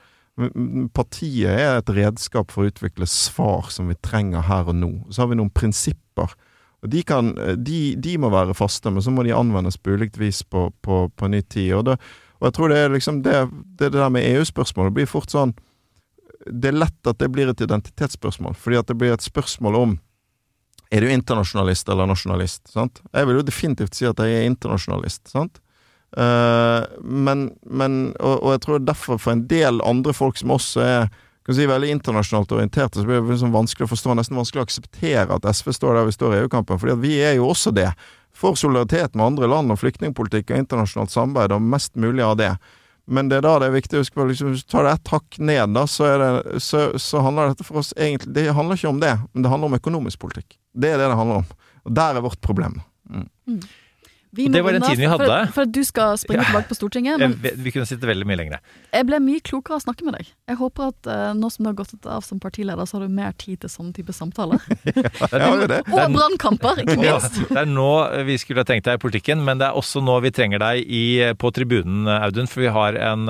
Partiet er et redskap for å utvikle svar som vi trenger her og nå. Så har vi noen prinsipper. Og de, kan, de, de må være faste, men så må de anvendes på ulikt vis på, på, på ny tid. Og, det, og jeg tror det er liksom det, det, det der med E U-spørsmål, det blir fort sånn, det er lett at det blir et identitetsspørsmål, fordi at det blir et spørsmål om, er du internasjonalist eller nasjonalist, sant? Jeg vil jo definitivt si at jeg er internasjonalist, sant? Uh, men, men og, og jeg tror derfor for en del andre folk som også er kan si, veldig internasjonalt orienterte, så blir det liksom vanskelig å forstå, nesten vanskelig å akseptere at S V står der vi står i E U-kampen, fordi at vi er jo også det for solidaritet med andre land og flyktningpolitikk og internasjonalt samarbeid og mest mulig av det. Men det er da det er viktig å huske på, liksom, hvis du tar det et hakk ned da, så, er det, så, så handler dette for oss egentlig, det handler ikke om det, men det handler om økonomisk politikk. Det er det det handler om, og der er vårt problem. Mm. Mm. Og det var den tiden vi hadde. For, for at du skal springe ja. tilbake på Stortinget. Men vi, vi kunne sitte veldig mye lengre. Jeg ble mye klokere å snakke med deg. Jeg håper at uh, nå som du har gått av som partileder, så har du mer tid til sånne type samtaler. ja, det. Og brannkamper, ikke minst. Ja, det er nå vi skulle ha tenkt deg i politikken, men det er også nå vi trenger deg i, på tribunen, Audun, for vi har en,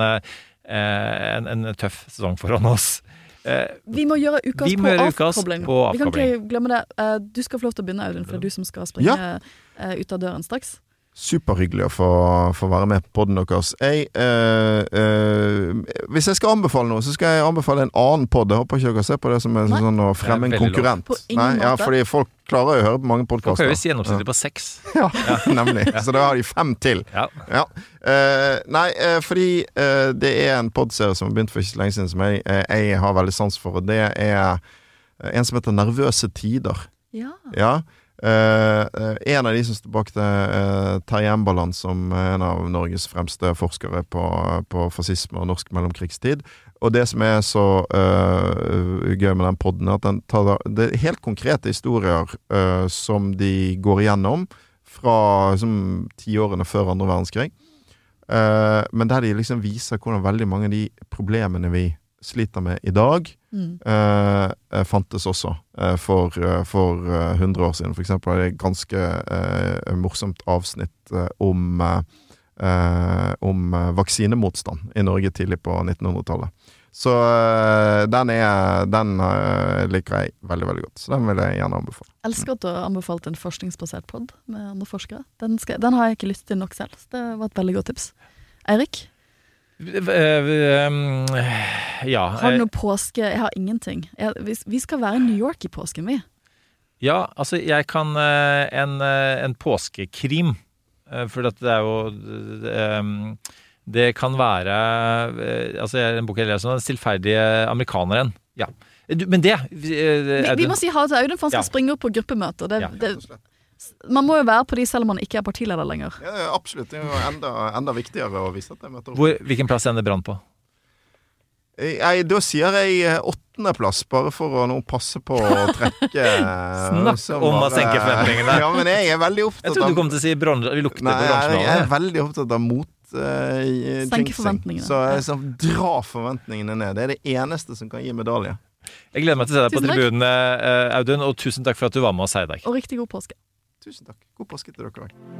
en, en tøff sesong foran oss. Vi må gjøre ukas vi på avkobling. Vi kan ikke glemme det. Du skal få lov til å begynne, Audun, for det er du som skal springe ja. ut av døren straks. Superhyggelig å få, få være med på podden deres. Jeg, øh, øh, hvis jeg skal anbefale noe, så skal jeg anbefale en annen podd. Jeg håper ikke dere ser på det som en Nei. sånn å fremme en konkurrent. Nei, ja, fordi folk klarer å høre på mange podcaster. Folk høres gjennomsnittlig på seks. Ja, ja. nemlig. Så da har de fem til. Ja. Ja. Uh, nei, uh, fordi uh, det er en poddserie som har begynt for ikke så lenge siden, som jeg, uh, jeg har veldig sans for, og det er en som heter Nervøse tider. Ja. Ja. Uh, uh, en av de som står bak det uh, Terje Embaland, som er en av Norges fremste forskere på, på fascisme og norsk mellomkrigstid, og det som er så uh, gøy med den podden er at den tar det er helt konkrete historier uh, som de går igjennom fra liksom, tiårene før andre verdenskrig, uh, men der de liksom viser hvordan veldig mange av de problemene vi sliter med i dag mm. uh, fantes også uh, for, uh, for uh, hundre år siden. For eksempel er det et ganske uh, morsomt avsnitt uh, om, uh, uh, om uh, vaksinemotstand i Norge tidlig på nittenhundretallet. Så uh, den, er, den uh, liker jeg veldig, veldig godt. Så den vil jeg gjerne anbefale. Jeg elsker at du har anbefalt en forskningsbasert podd med andre forskere. Den, skal, den har jeg ikke lyst til nok selv. Det var et veldig godt tips. Eirik? Ja. Har du noe påske? Jeg har ingenting. Jeg, vi, vi skal være i New York i påsken, vi. Ja, altså jeg kan en, en påskekrim, for det er jo det kan være altså en bok jeg leser, Den stillferdige amerikaneren. Ja. Men det vi, vi må si ha til Audun, for han skal ja. springe opp på gruppemøter. Det, ja. det, Man må jo være på de selv om man ikke er partileder lenger. Ja, absolutt. Det er jo enda, enda viktigere å vise at det møter opp. Hvor, hvilken plass ender brann på? Jeg, da sier jeg åttendeplass, bare for å nå passe på å trekke Snakk om å senke forventningene. Ja, men jeg er veldig opptatt av... Jeg trodde du kom til å si bronze, vi lukter Nei, på bronsefinalen. Jeg er veldig opptatt av mot uh, senke forventningene. Så jeg sånn, dra forventningene ned. Det er det eneste som kan gi medalje. Jeg gleder meg til å se deg på Tusen takk. tribunen, Audun, og tusen takk for at du var med oss her i dag. Og riktig god påske. Tusen takk. God påske til dere også.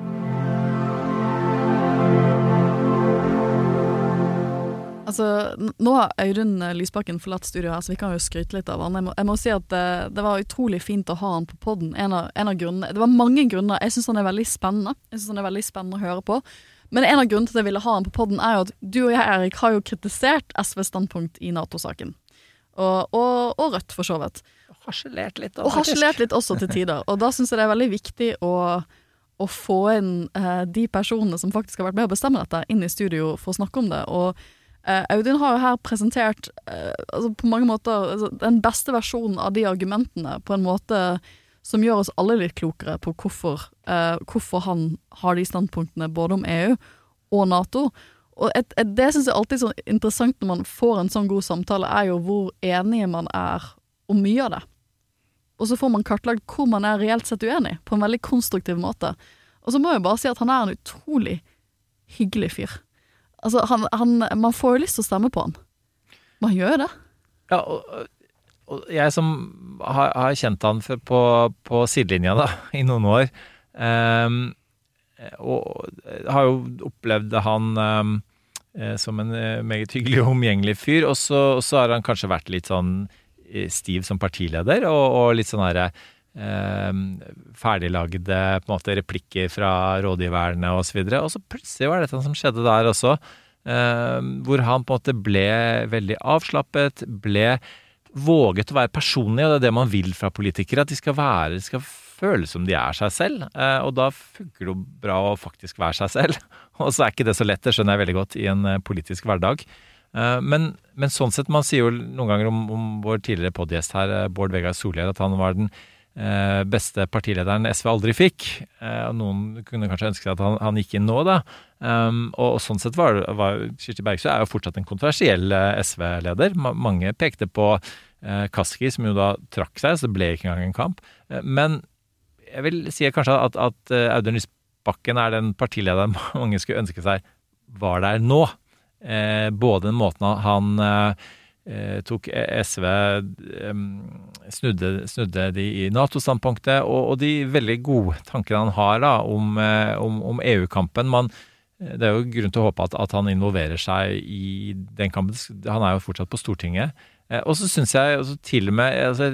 Altså, n- nå har Audun Lysbakken forlatt studio her, så vi kan jo skryte litt av han. Jeg må, jeg må si at det, det var utrolig fint å ha han på podden. En av, en av grunnene, det var mange grunner. Jeg synes han er veldig spennende. Jeg synes han er veldig spennende å høre på. Men en av grunnene til at jeg ville ha han på podden er jo at du og jeg, Erik, har jo kritisert S V-standpunkt i NATO-saken. Og, og, og Rødt, for så vidt. Harselert litt. Og harselert litt også til tider. Og da synes jeg det er veldig viktig å, å få inn eh, de personene som faktisk har vært med å bestemme dette, inn i studio for å snakke om det. Og Uh, Audun har jo her presentert uh, altså på mange måter altså, den beste versjonen av de argumentene på en måte som gjør oss alle litt klokere på hvorfor, uh, hvorfor han har de standpunktene både om E U og NATO. Og et, et, det synes jeg alltid er så interessant når man får en sånn god samtale, er jo hvor enige man er om mye av det. Og så får man kartlagt hvor man er reelt sett uenig, på en veldig konstruktiv måte. Og så må jeg bare si at han er en utrolig hyggelig fyr. Altså, han, han, man får jo lyst til å stemme på han. Man gjør jo det. Ja, og, og jeg som har, har kjent han for, på, på sidelinja da, i noen år, um, og har jo opplevd han um, som en meget hyggelig og omgjengelig fyr, og så, og så har han kanskje vært litt sånn stiv som partileder, og, og litt sånn her um, ferdiglagde på en måte replikker fra rådgiverne og så videre, og så plutselig var det dette som skjedde der også, uh, hvor han på en måte ble veldig avslappet, ble våget å være personlig, og det er det man vil fra politikere, at de skal være, de skal føle som de er seg selv, uh, og da funker det jo bra å faktisk være seg selv, og så er ikke det så lett, det skjønner jeg veldig godt i en uh, politisk hverdag. Uh, men, men sånn sett, man sier jo noen ganger om, om vår tidligere podgjest her, uh, Bård Vegar Solhjell, at han var den Eh, beste partilederen S V aldri fikk, eh, og noen kunne kanskje ønske seg at han, han gikk inn nå da, um, og, og sånn sett var, var Kirsti Bergstø er jo fortsatt en kontroversiell eh, S V-leder. Ma- mange pekte på eh, Kaski, som jo da trakk seg, så det ble ikke engang en kamp, eh, men jeg vil si kanskje at, at uh, Audun Lysbakken er den partilederen mange skulle ønske seg var der nå, eh, både den måten han eh, tok S V um, snudde, snudde de i NATO-standpunktet, og, og de veldig gode tankene han har da, om, om, om E U-kampen. Man, det er jo grunn til å håpe at, at han involverer seg i den kampen. Han er jo fortsatt på Stortinget. Eh, og så synes jeg altså, til, og med, altså,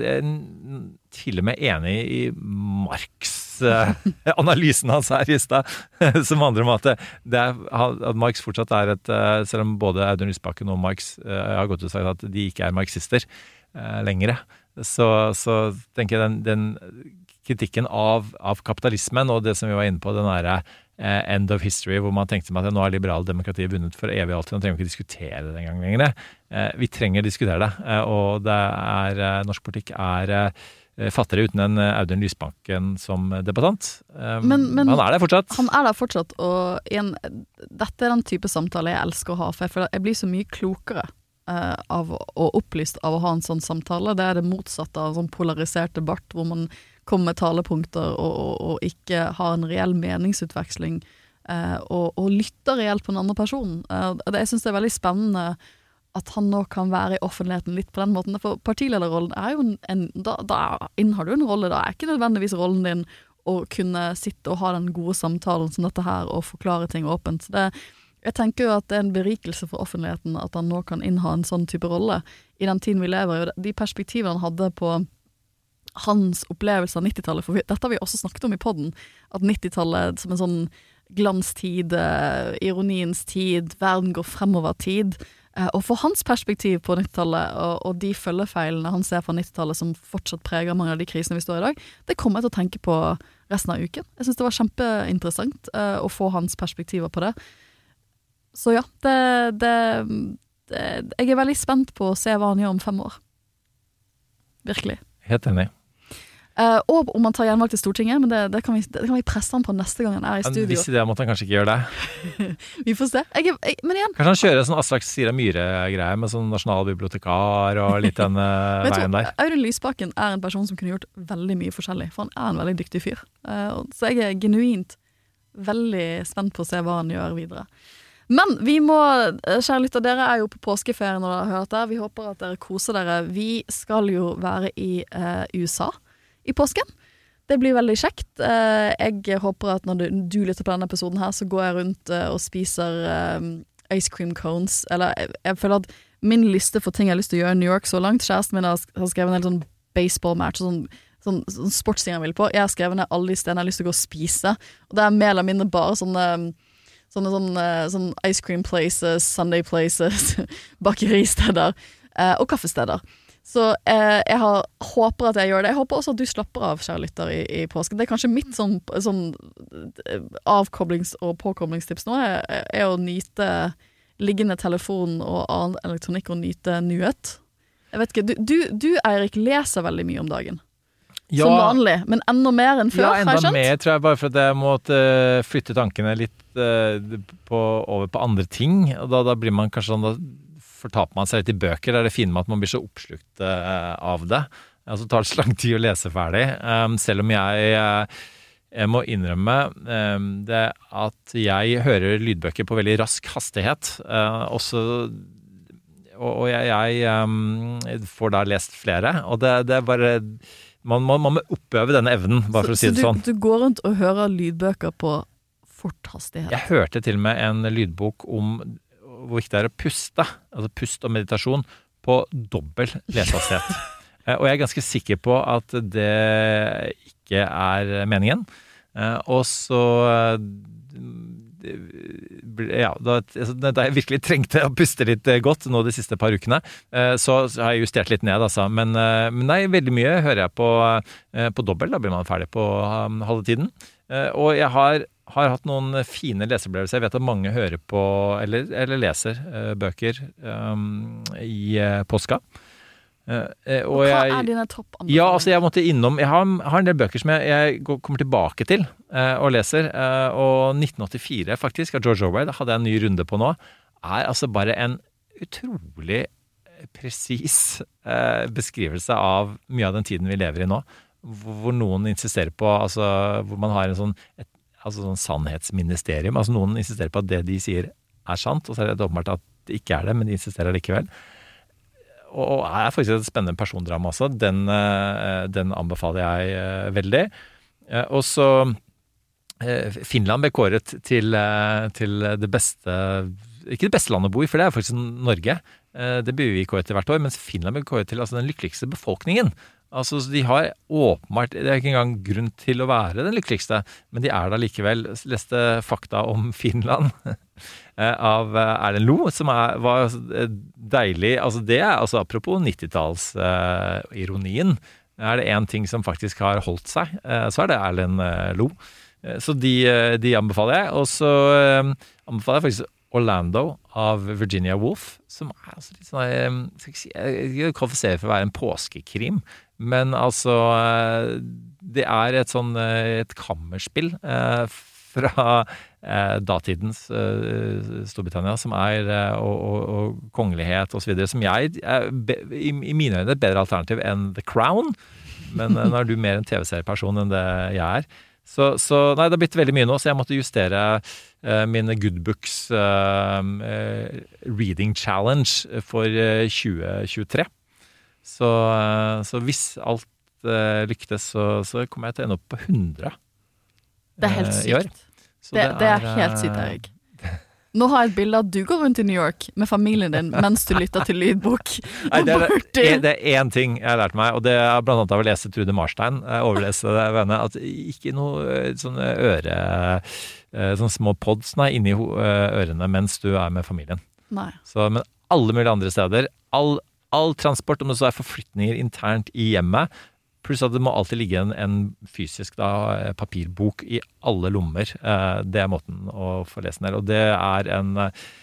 til og med enig i Marx eh, analysen hans her i sted, som handler om at, det er, at Marx fortsatt er et, selv om både Audun Lysbakken og Marx eh, har gått ut og sagt at de ikke er marxister eh, lengre, så, så tenker jeg den, den kritikken av, av kapitalismen og det som vi var inne på, den der eh, end of history, hvor man tenkte meg at nå er liberal demokrati vunnet for evig alltid, nå trenger vi ikke diskutere det en gang lenger. Eh, vi trenger å diskutere det, eh, og det er, eh, norsk politikk er eh, fattigere uten en Audun Lysbakken som debattant. Um, Men, men han er der fortsatt. Han er der fortsatt, og igjen, dette er den type samtale jeg elsker å ha, for jeg føler at jeg blir så mye klokere uh, av, og opplyst av å ha en sånn samtale. Det er det motsatte av en sånn polarisert debatt, hvor man kommer med talepunkter og, og, og ikke har en reell meningsutveksling, uh, og, og lytter reelt på den andre personen. Uh, det, jeg synes det er veldig spennende at han nå kan være i offentligheten litt på den måten. For partilederrollen er jo en, da, da innehar du en rolle, da er ikke nødvendigvis rollen din å kunne sitte og ha den gode samtalen som dette her, og forklare ting åpent. Så det, jeg tenker jo at det er en berikelse for offentligheten at han nå kan inneha en sånn type rolle i den tiden vi lever i. De perspektivene han hadde på hans opplevelse av nittitallet, for vi, dette har vi også snakket om i podden, at nittitallet som en sånn glanstid, ironiens tid, verden går fremover tid, og for hans perspektiv på nittitallet, og, og de følgefeilene han ser fra nittitallet som fortsatt preger mange av de krisene vi står i dag, det kommer jeg til å tenke på resten av uken. Jeg synes det var kjempeinteressant uh, å få hans perspektiver på det. Så ja, det, det, det, jeg er veldig spent på å se hva han gjør om fem år. Virkelig. Helt enig. Uh, og om han tar gjenvalg til Stortinget, men det, det, kan vi, det kan vi presse han på neste gang han er i studio. Hvis det måtte han kanskje ikke gjøre det. Vi får se. Jeg, jeg, men igjen. Kanskje han kjører sånn Aslak Sira Myhre-greie med sånn nasjonalbibliotekar og litt den uh, veien der. Audun Lysbakken er en person som kunne gjort veldig mye forskjellig, for han er en veldig dyktig fyr. Uh, så jeg er genuint veldig spent på å se hva han gjør videre. Men vi må, kjære lytter, dere er jo på påskeferie når dere har hørt det. Vi håper at dere koser dere. Vi skal jo være i uh, U S A i påsken. Det blir veldig kjekt. Uh, jeg håper at når du, du lytter på denne episoden her, så går jeg rundt uh, og spiser uh, ice cream cones. Eller jeg, jeg føler at min liste for ting jeg har lyst til å gjøre i New York så langt, kjæresten min har, har skrevet en helt sånn baseball-match, sånn Sånn, sånn sportsting jeg vil på. Jeg har skrevet ned alle de stedene jeg har lyst til å gå og spise. Og det er mer eller mindre bare sånne, sånne, sånne, sånne ice cream places, Sunday places, bakeristeder eh, og kaffesteder. Så eh, jeg har, håper at jeg gjør det. Jeg håper også at du slapper av, kjære lytter, i, i påsken. Det er kanskje mitt sånn, sånn avkoblings- og påkoblingstips nå, er, er å nyte liggende telefon og annen elektronikk og nyte nuet. Jeg vet ikke, du, du, du Eirik, leser veldig mye om dagen. Ja, som vanlig, men enda mer enn før, ja, har jeg enda skjønt? mer, tror jeg, bare for at jeg måtte uh, flytte tankene litt uh, på, over på andre ting, og da, da blir man kanskje sånn, da fortaper man seg litt i bøker, der det fine med at man blir så oppslukt uh, av det, og så tar det så lang tid å lese ferdig, um, selv om jeg, uh, jeg må innrømme um, det at jeg hører lydbøker på veldig rask hastighet, uh, også, og, og jeg, jeg um, får da lest flere, og det, det er bare... Man må, man må oppøve denne evnen, bare for å si det så sånn. Så du, du går rundt og hører lydbøker på fort hastighet? Jeg hørte til og med en lydbok om hvor viktig det er å puste, altså pust og meditasjon, på dobbel lesehastighet. Og jeg er ganske sikker på at det ikke er meningen. Og så... Ja, da, da jeg virkelig trengte å puste litt godt nå de siste par ukene, så, så har jeg justert litt ned, altså. Men, men nei, veldig mye hører jeg på, på dobbelt, da blir man ferdig på um, halve tiden. Og jeg har, har hatt noen fine leseopplevelser. Jeg vet at mange hører på, eller, eller leser uh, bøker um, i uh, påska. Uh, og, og hva jeg, er dine toppanbefalinger? Ja, altså jeg måtte innom, jeg har, har en del bøker som jeg, jeg går, kommer tilbake til uh, og leser, uh, og nitten åttifire faktisk, av George Orwell, hadde jeg en ny runde på nå, er altså bare en utrolig presis uh, beskrivelse av mye av den tiden vi lever i nå, hvor, hvor noen insisterer på, altså hvor man har en sånn, et, altså sånn sannhetsministerium, altså noen insisterer på at det de sier er sant, og så er det åpenbart at det ikke er det, men de insisterer likevel. Og er faktisk et spennende persondrama også. Den, den anbefaler jeg veldig. Og så Finland ble kåret til, til det beste, ikke det beste landet å bo i, for det er faktisk Norge. Det blir vi kåret til hvert år, mens Finland ble kåret til altså, den lykkeligste befolkningen. Altså, de har åpenbart, det er ikke engang grunn til å være den lykkeligste, men de er da likevel. Jeg leste fakta om Finland av Erlend Loe, som er, var deilig. Altså det er, altså apropos nittitalls uh, ironien, er det en ting som faktisk har holdt seg, uh, så er det Erlend uh, Loe. Uh, så de, uh, de anbefaler jeg, og så uh, anbefaler jeg faktisk Orlando av Virginia Woolf, som er altså litt sånn, um, skal jeg, si, jeg kvalifiserer for å være en påskekrim, men altså det er et sånn et kammerspill uh, fra uh, datidens uh, Storbritannia, som er uh, og, og, og kongelighet og så videre, som jeg er be, i, i mine øyne et bedre alternativ enn The Crown, men uh, nå er du mer en tv-serieperson enn det jeg er. Så, så nei, det har blitt veldig mye nå, så jeg måtte justere uh, mine Good Books uh, uh, Reading Challenge for uh, tjue tjuetre. Så, uh, så hvis alt uh, lyktes, så, så kommer jeg til å ende opp på hundre uh, det er helt sykt. i år. Det, det, det er helt sykt, Erik. Nå har jeg et bilde av at du går rundt i New York med familien din mens du lytter til lydbok. Nei, det, er, det er én ting jeg har lært meg, og det er blant annet av å lese Trude Marstein, overlese det, venne, at ikke noe sånne øre, sånne små pods nei, inni ørene mens du er med familien. Nei. Så, men alle mulige andre steder, all, all transport, om det så er forflytninger internt i hjemmet, pluss at det må alltid ligge en, en fysisk da, papirbok i alle lommer. Det er måten å få lese den her. Og det er en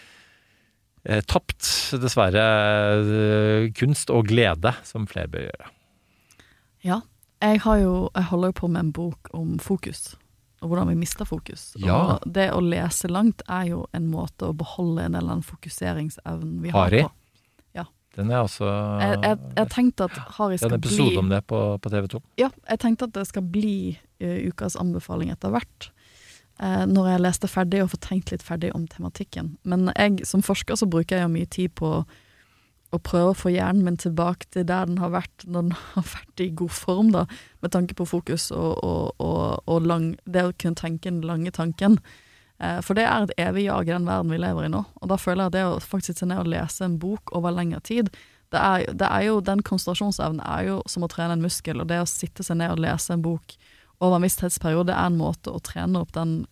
eh, tapt, dessverre, kunst og glede som flere bør gjøre. Ja. Jeg har jo, jeg holder jo på med en bok om fokus, og hvordan vi mister fokus. Ja. Og det å lese langt er jo en måte å beholde en eller annen fokuseringsevnen vi Harry. har på. Ja. Den er også... Jeg, jeg, jeg tenkte at Harry skal Det er en episode bli... om det på, på T V to. Ja, jeg tenkte at det skal bli uh, ukas anbefaling etter hvert. Uh, når jeg leste ferdig og får tenkt litt ferdig om tematikken. Men jeg, som forsker så bruker jeg jo mye tid på å prøve å få hjernen min tilbake til der den har vært, når den har vært i god form da, med tanke på fokus og, og, og, og lang, det å kunne tenke den lange tanken. Eh, for det er et evig jag i den verden vi lever i nå, og da føler jeg at det å faktisk se ned og lese en bok over lengre tid, det er, det er jo, den konsentrasjonsevnen er jo som å trene en muskel, og det å sitte seg ned og lese en bok over en viss tidsperiode er en måte å trene opp den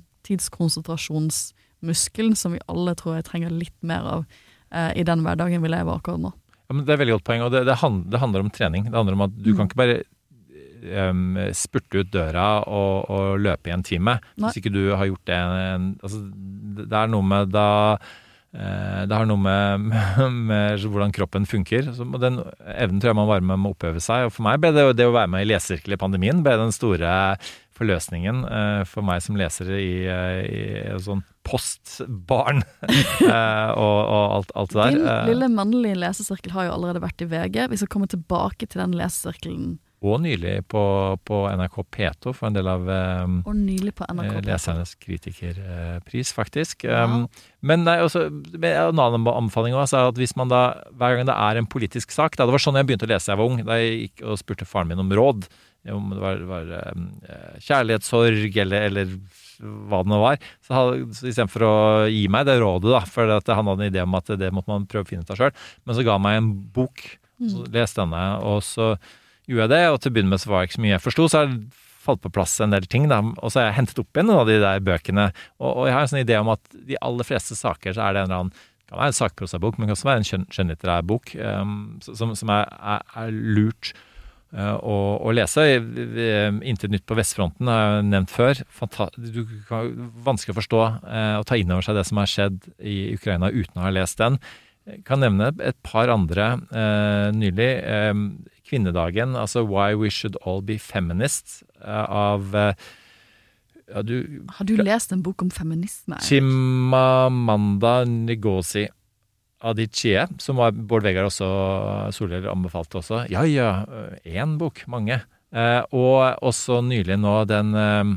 langtidskonsentrasjonsmuskelen som vi alle tror jeg trenger litt mer av i den hverdagen vi lever akkurat nå. Ja, men det er veldig godt poeng, og det, det, hand, det handler om trening. Det handler om at du mm. kan ikke bare um, spurte ut døra og, og løpe i en time. Nei. Hvis ikke du har gjort det en, altså, det er noe med da eh, det har noe med, med hvordan kroppen funker. Så den evnen tror jeg man bare med å oppøve seg. Og for meg ble det, det å være med i lesesirkel i pandemien ble den store forløsningen eh, for meg som leser i, i, i sånn postbarn eh, og, og alt, alt det der. Din lille mannlige lesesirkel har jo allerede vært i V G. Vi skal komme tilbake til den lesesirkelen. Og nylig på, på N R K P to for en del av um, og nylig på N R K P to. Lesernes kritikerpris, faktisk. Ja. Um, men nei, også, en annen anbefaling også er at hvis man da, hver gang det er en politisk sak, da, det var sånn jeg begynte å lese da jeg var ung, da jeg gikk og spurte faren min om råd, om det var, var um, kjærlighetssorg eller, eller hva det nå var, så, hadde, så i stedet for å gi meg det rådet da, for at han hadde en idé om at det måtte man prøve å finne ut av selv, men så ga han meg en bok, så leste denne, og så gjorde jeg det, og til å begynne med så var det ikke så mye jeg forstod, så har jeg falt på plass en del ting da, og så har jeg hentet opp igjen noen av de der bøkene, og, og jeg har en sånn idé om at de aller fleste saker så er det en eller annen, det kan være en sakprosabok, men det kan også være en skjøn, skjønnlitterær bok, um, som, som er, er, er lurt Å, å lese. Intet nytt på Vestfronten har jeg nevnt før. Fanta- du kan vanskelig å forstå eh, og ta inn over seg det som har skjedd i Ukraina uten å ha lest den. Jeg kan nevne et par andre eh, nylig. Eh, Kvinnedagen, altså Why We Should All Be Feminists eh, av eh, ja, du, Har du lest en bok om feminisme? Chimamanda Ngozi Adichie, som var Bård Vegar også, Solhjell anbefalte også. Ja, ja, en bok, mange. Eh, og også nylig nå den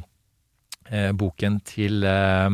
eh, boken til eh,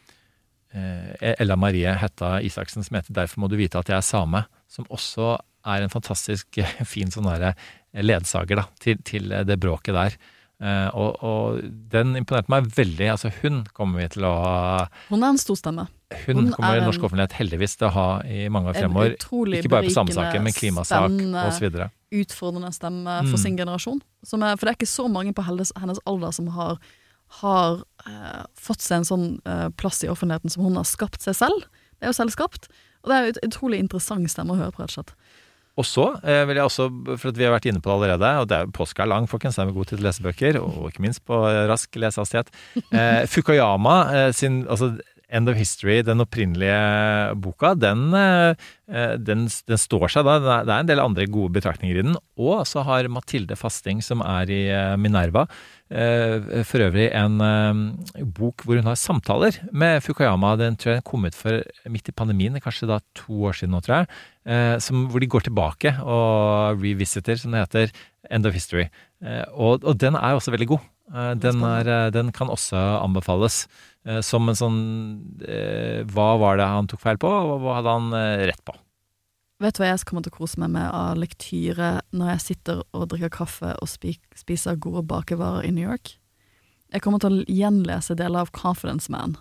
Ella Marie Hetta Isaksen, som heter Derfor må du vite at jeg er same, som også er en fantastisk fin sånn der ledsager da, til, til det bråket der. Uh, og, og den imponerte meg veldig. Altså hun kommer vi til å ha. Hun er en stor stemme. Hun, hun kommer i norsk offentlighet heldigvis til å ha i mange år fremover. Ikke bare på samme saker, men klimasak og så videre. Utfordrende stemme for mm. sin generasjon. Som er, for det er ikke så mange på hennes, hennes alder som har, har uh, fått seg en sånn uh, plass i offentligheten som hun har skapt seg selv. Det er jo selvskapt. Og det er jo et utrolig interessant stemme å høre på, rett og slett. Og så eh, vil jeg også, for at vi har vært inne på det allerede, og det er påske er lang, folkens, det er med god tid til lesebøker, og ikke minst på rask lesehastighet. Eh, Fukuyama, eh, sin, altså End of History, den opprinnelige boka, den, eh, den, den står seg da. Det er en del andre gode betraktninger i den. Og så har Mathilde Fasting, som er i eh, Minerva, eh, for øvrig en eh, bok hvor hun har samtaler med Fukuyama. Den tror jeg kom ut for midt i pandemien, kanskje da to år siden nå, tror jeg. Eh, som, hvor de går tilbake og revisiter, som det heter, End of History. Eh, og, og den er også veldig god. Eh, den, er, den kan også anbefales eh, som en sånn eh, hva var det han tok feil på, og hva hadde han eh, rett på? Vet du hva jeg kommer til å kose meg med av lektyre når jeg sitter og drikker kaffe og spiser gode bakevarer i New York? Jeg kommer til å gjenlese deler av Confidence Man.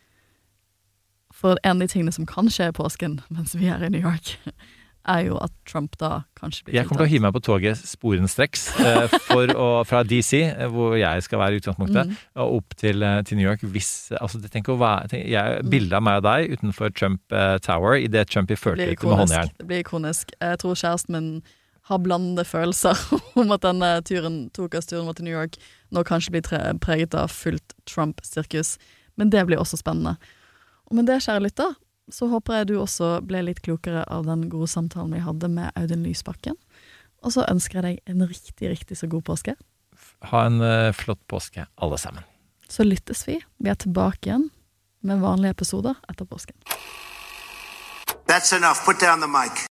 For en av de tingene som kan skje i påsken mens vi er i New York, er jo at Trump da kanskje blir Jeg kommer til å hive meg på toget sporenstreks eh, for å, fra D C, eh, hvor jeg skal være i utgangspunktet, mm. og opp til, til New York. Hvis, altså, det tenker å være, tenker, jeg, bildet av meg og deg utenfor Trump eh, Tower i det Trump i førte litt med håndjern. Det blir ikonisk. Jeg tror kjæresten min har blandede følelser om at denne turen, tokas turen var til New York, nå kanskje blir tre, preget av fullt Trump-sirkus. Men det blir også spennende. Og med det, kjære lytter, så håper jeg du også ble litt klokere av den gode samtalen vi hadde med Audun Lysbakken. Og så ønsker jeg deg en riktig, riktig så god påske. Ha en uh, flott påske, alle sammen. Så lyttes vi. Vi er tilbake igjen med vanlige episoder etter påsken. That's enough. Put down the mic.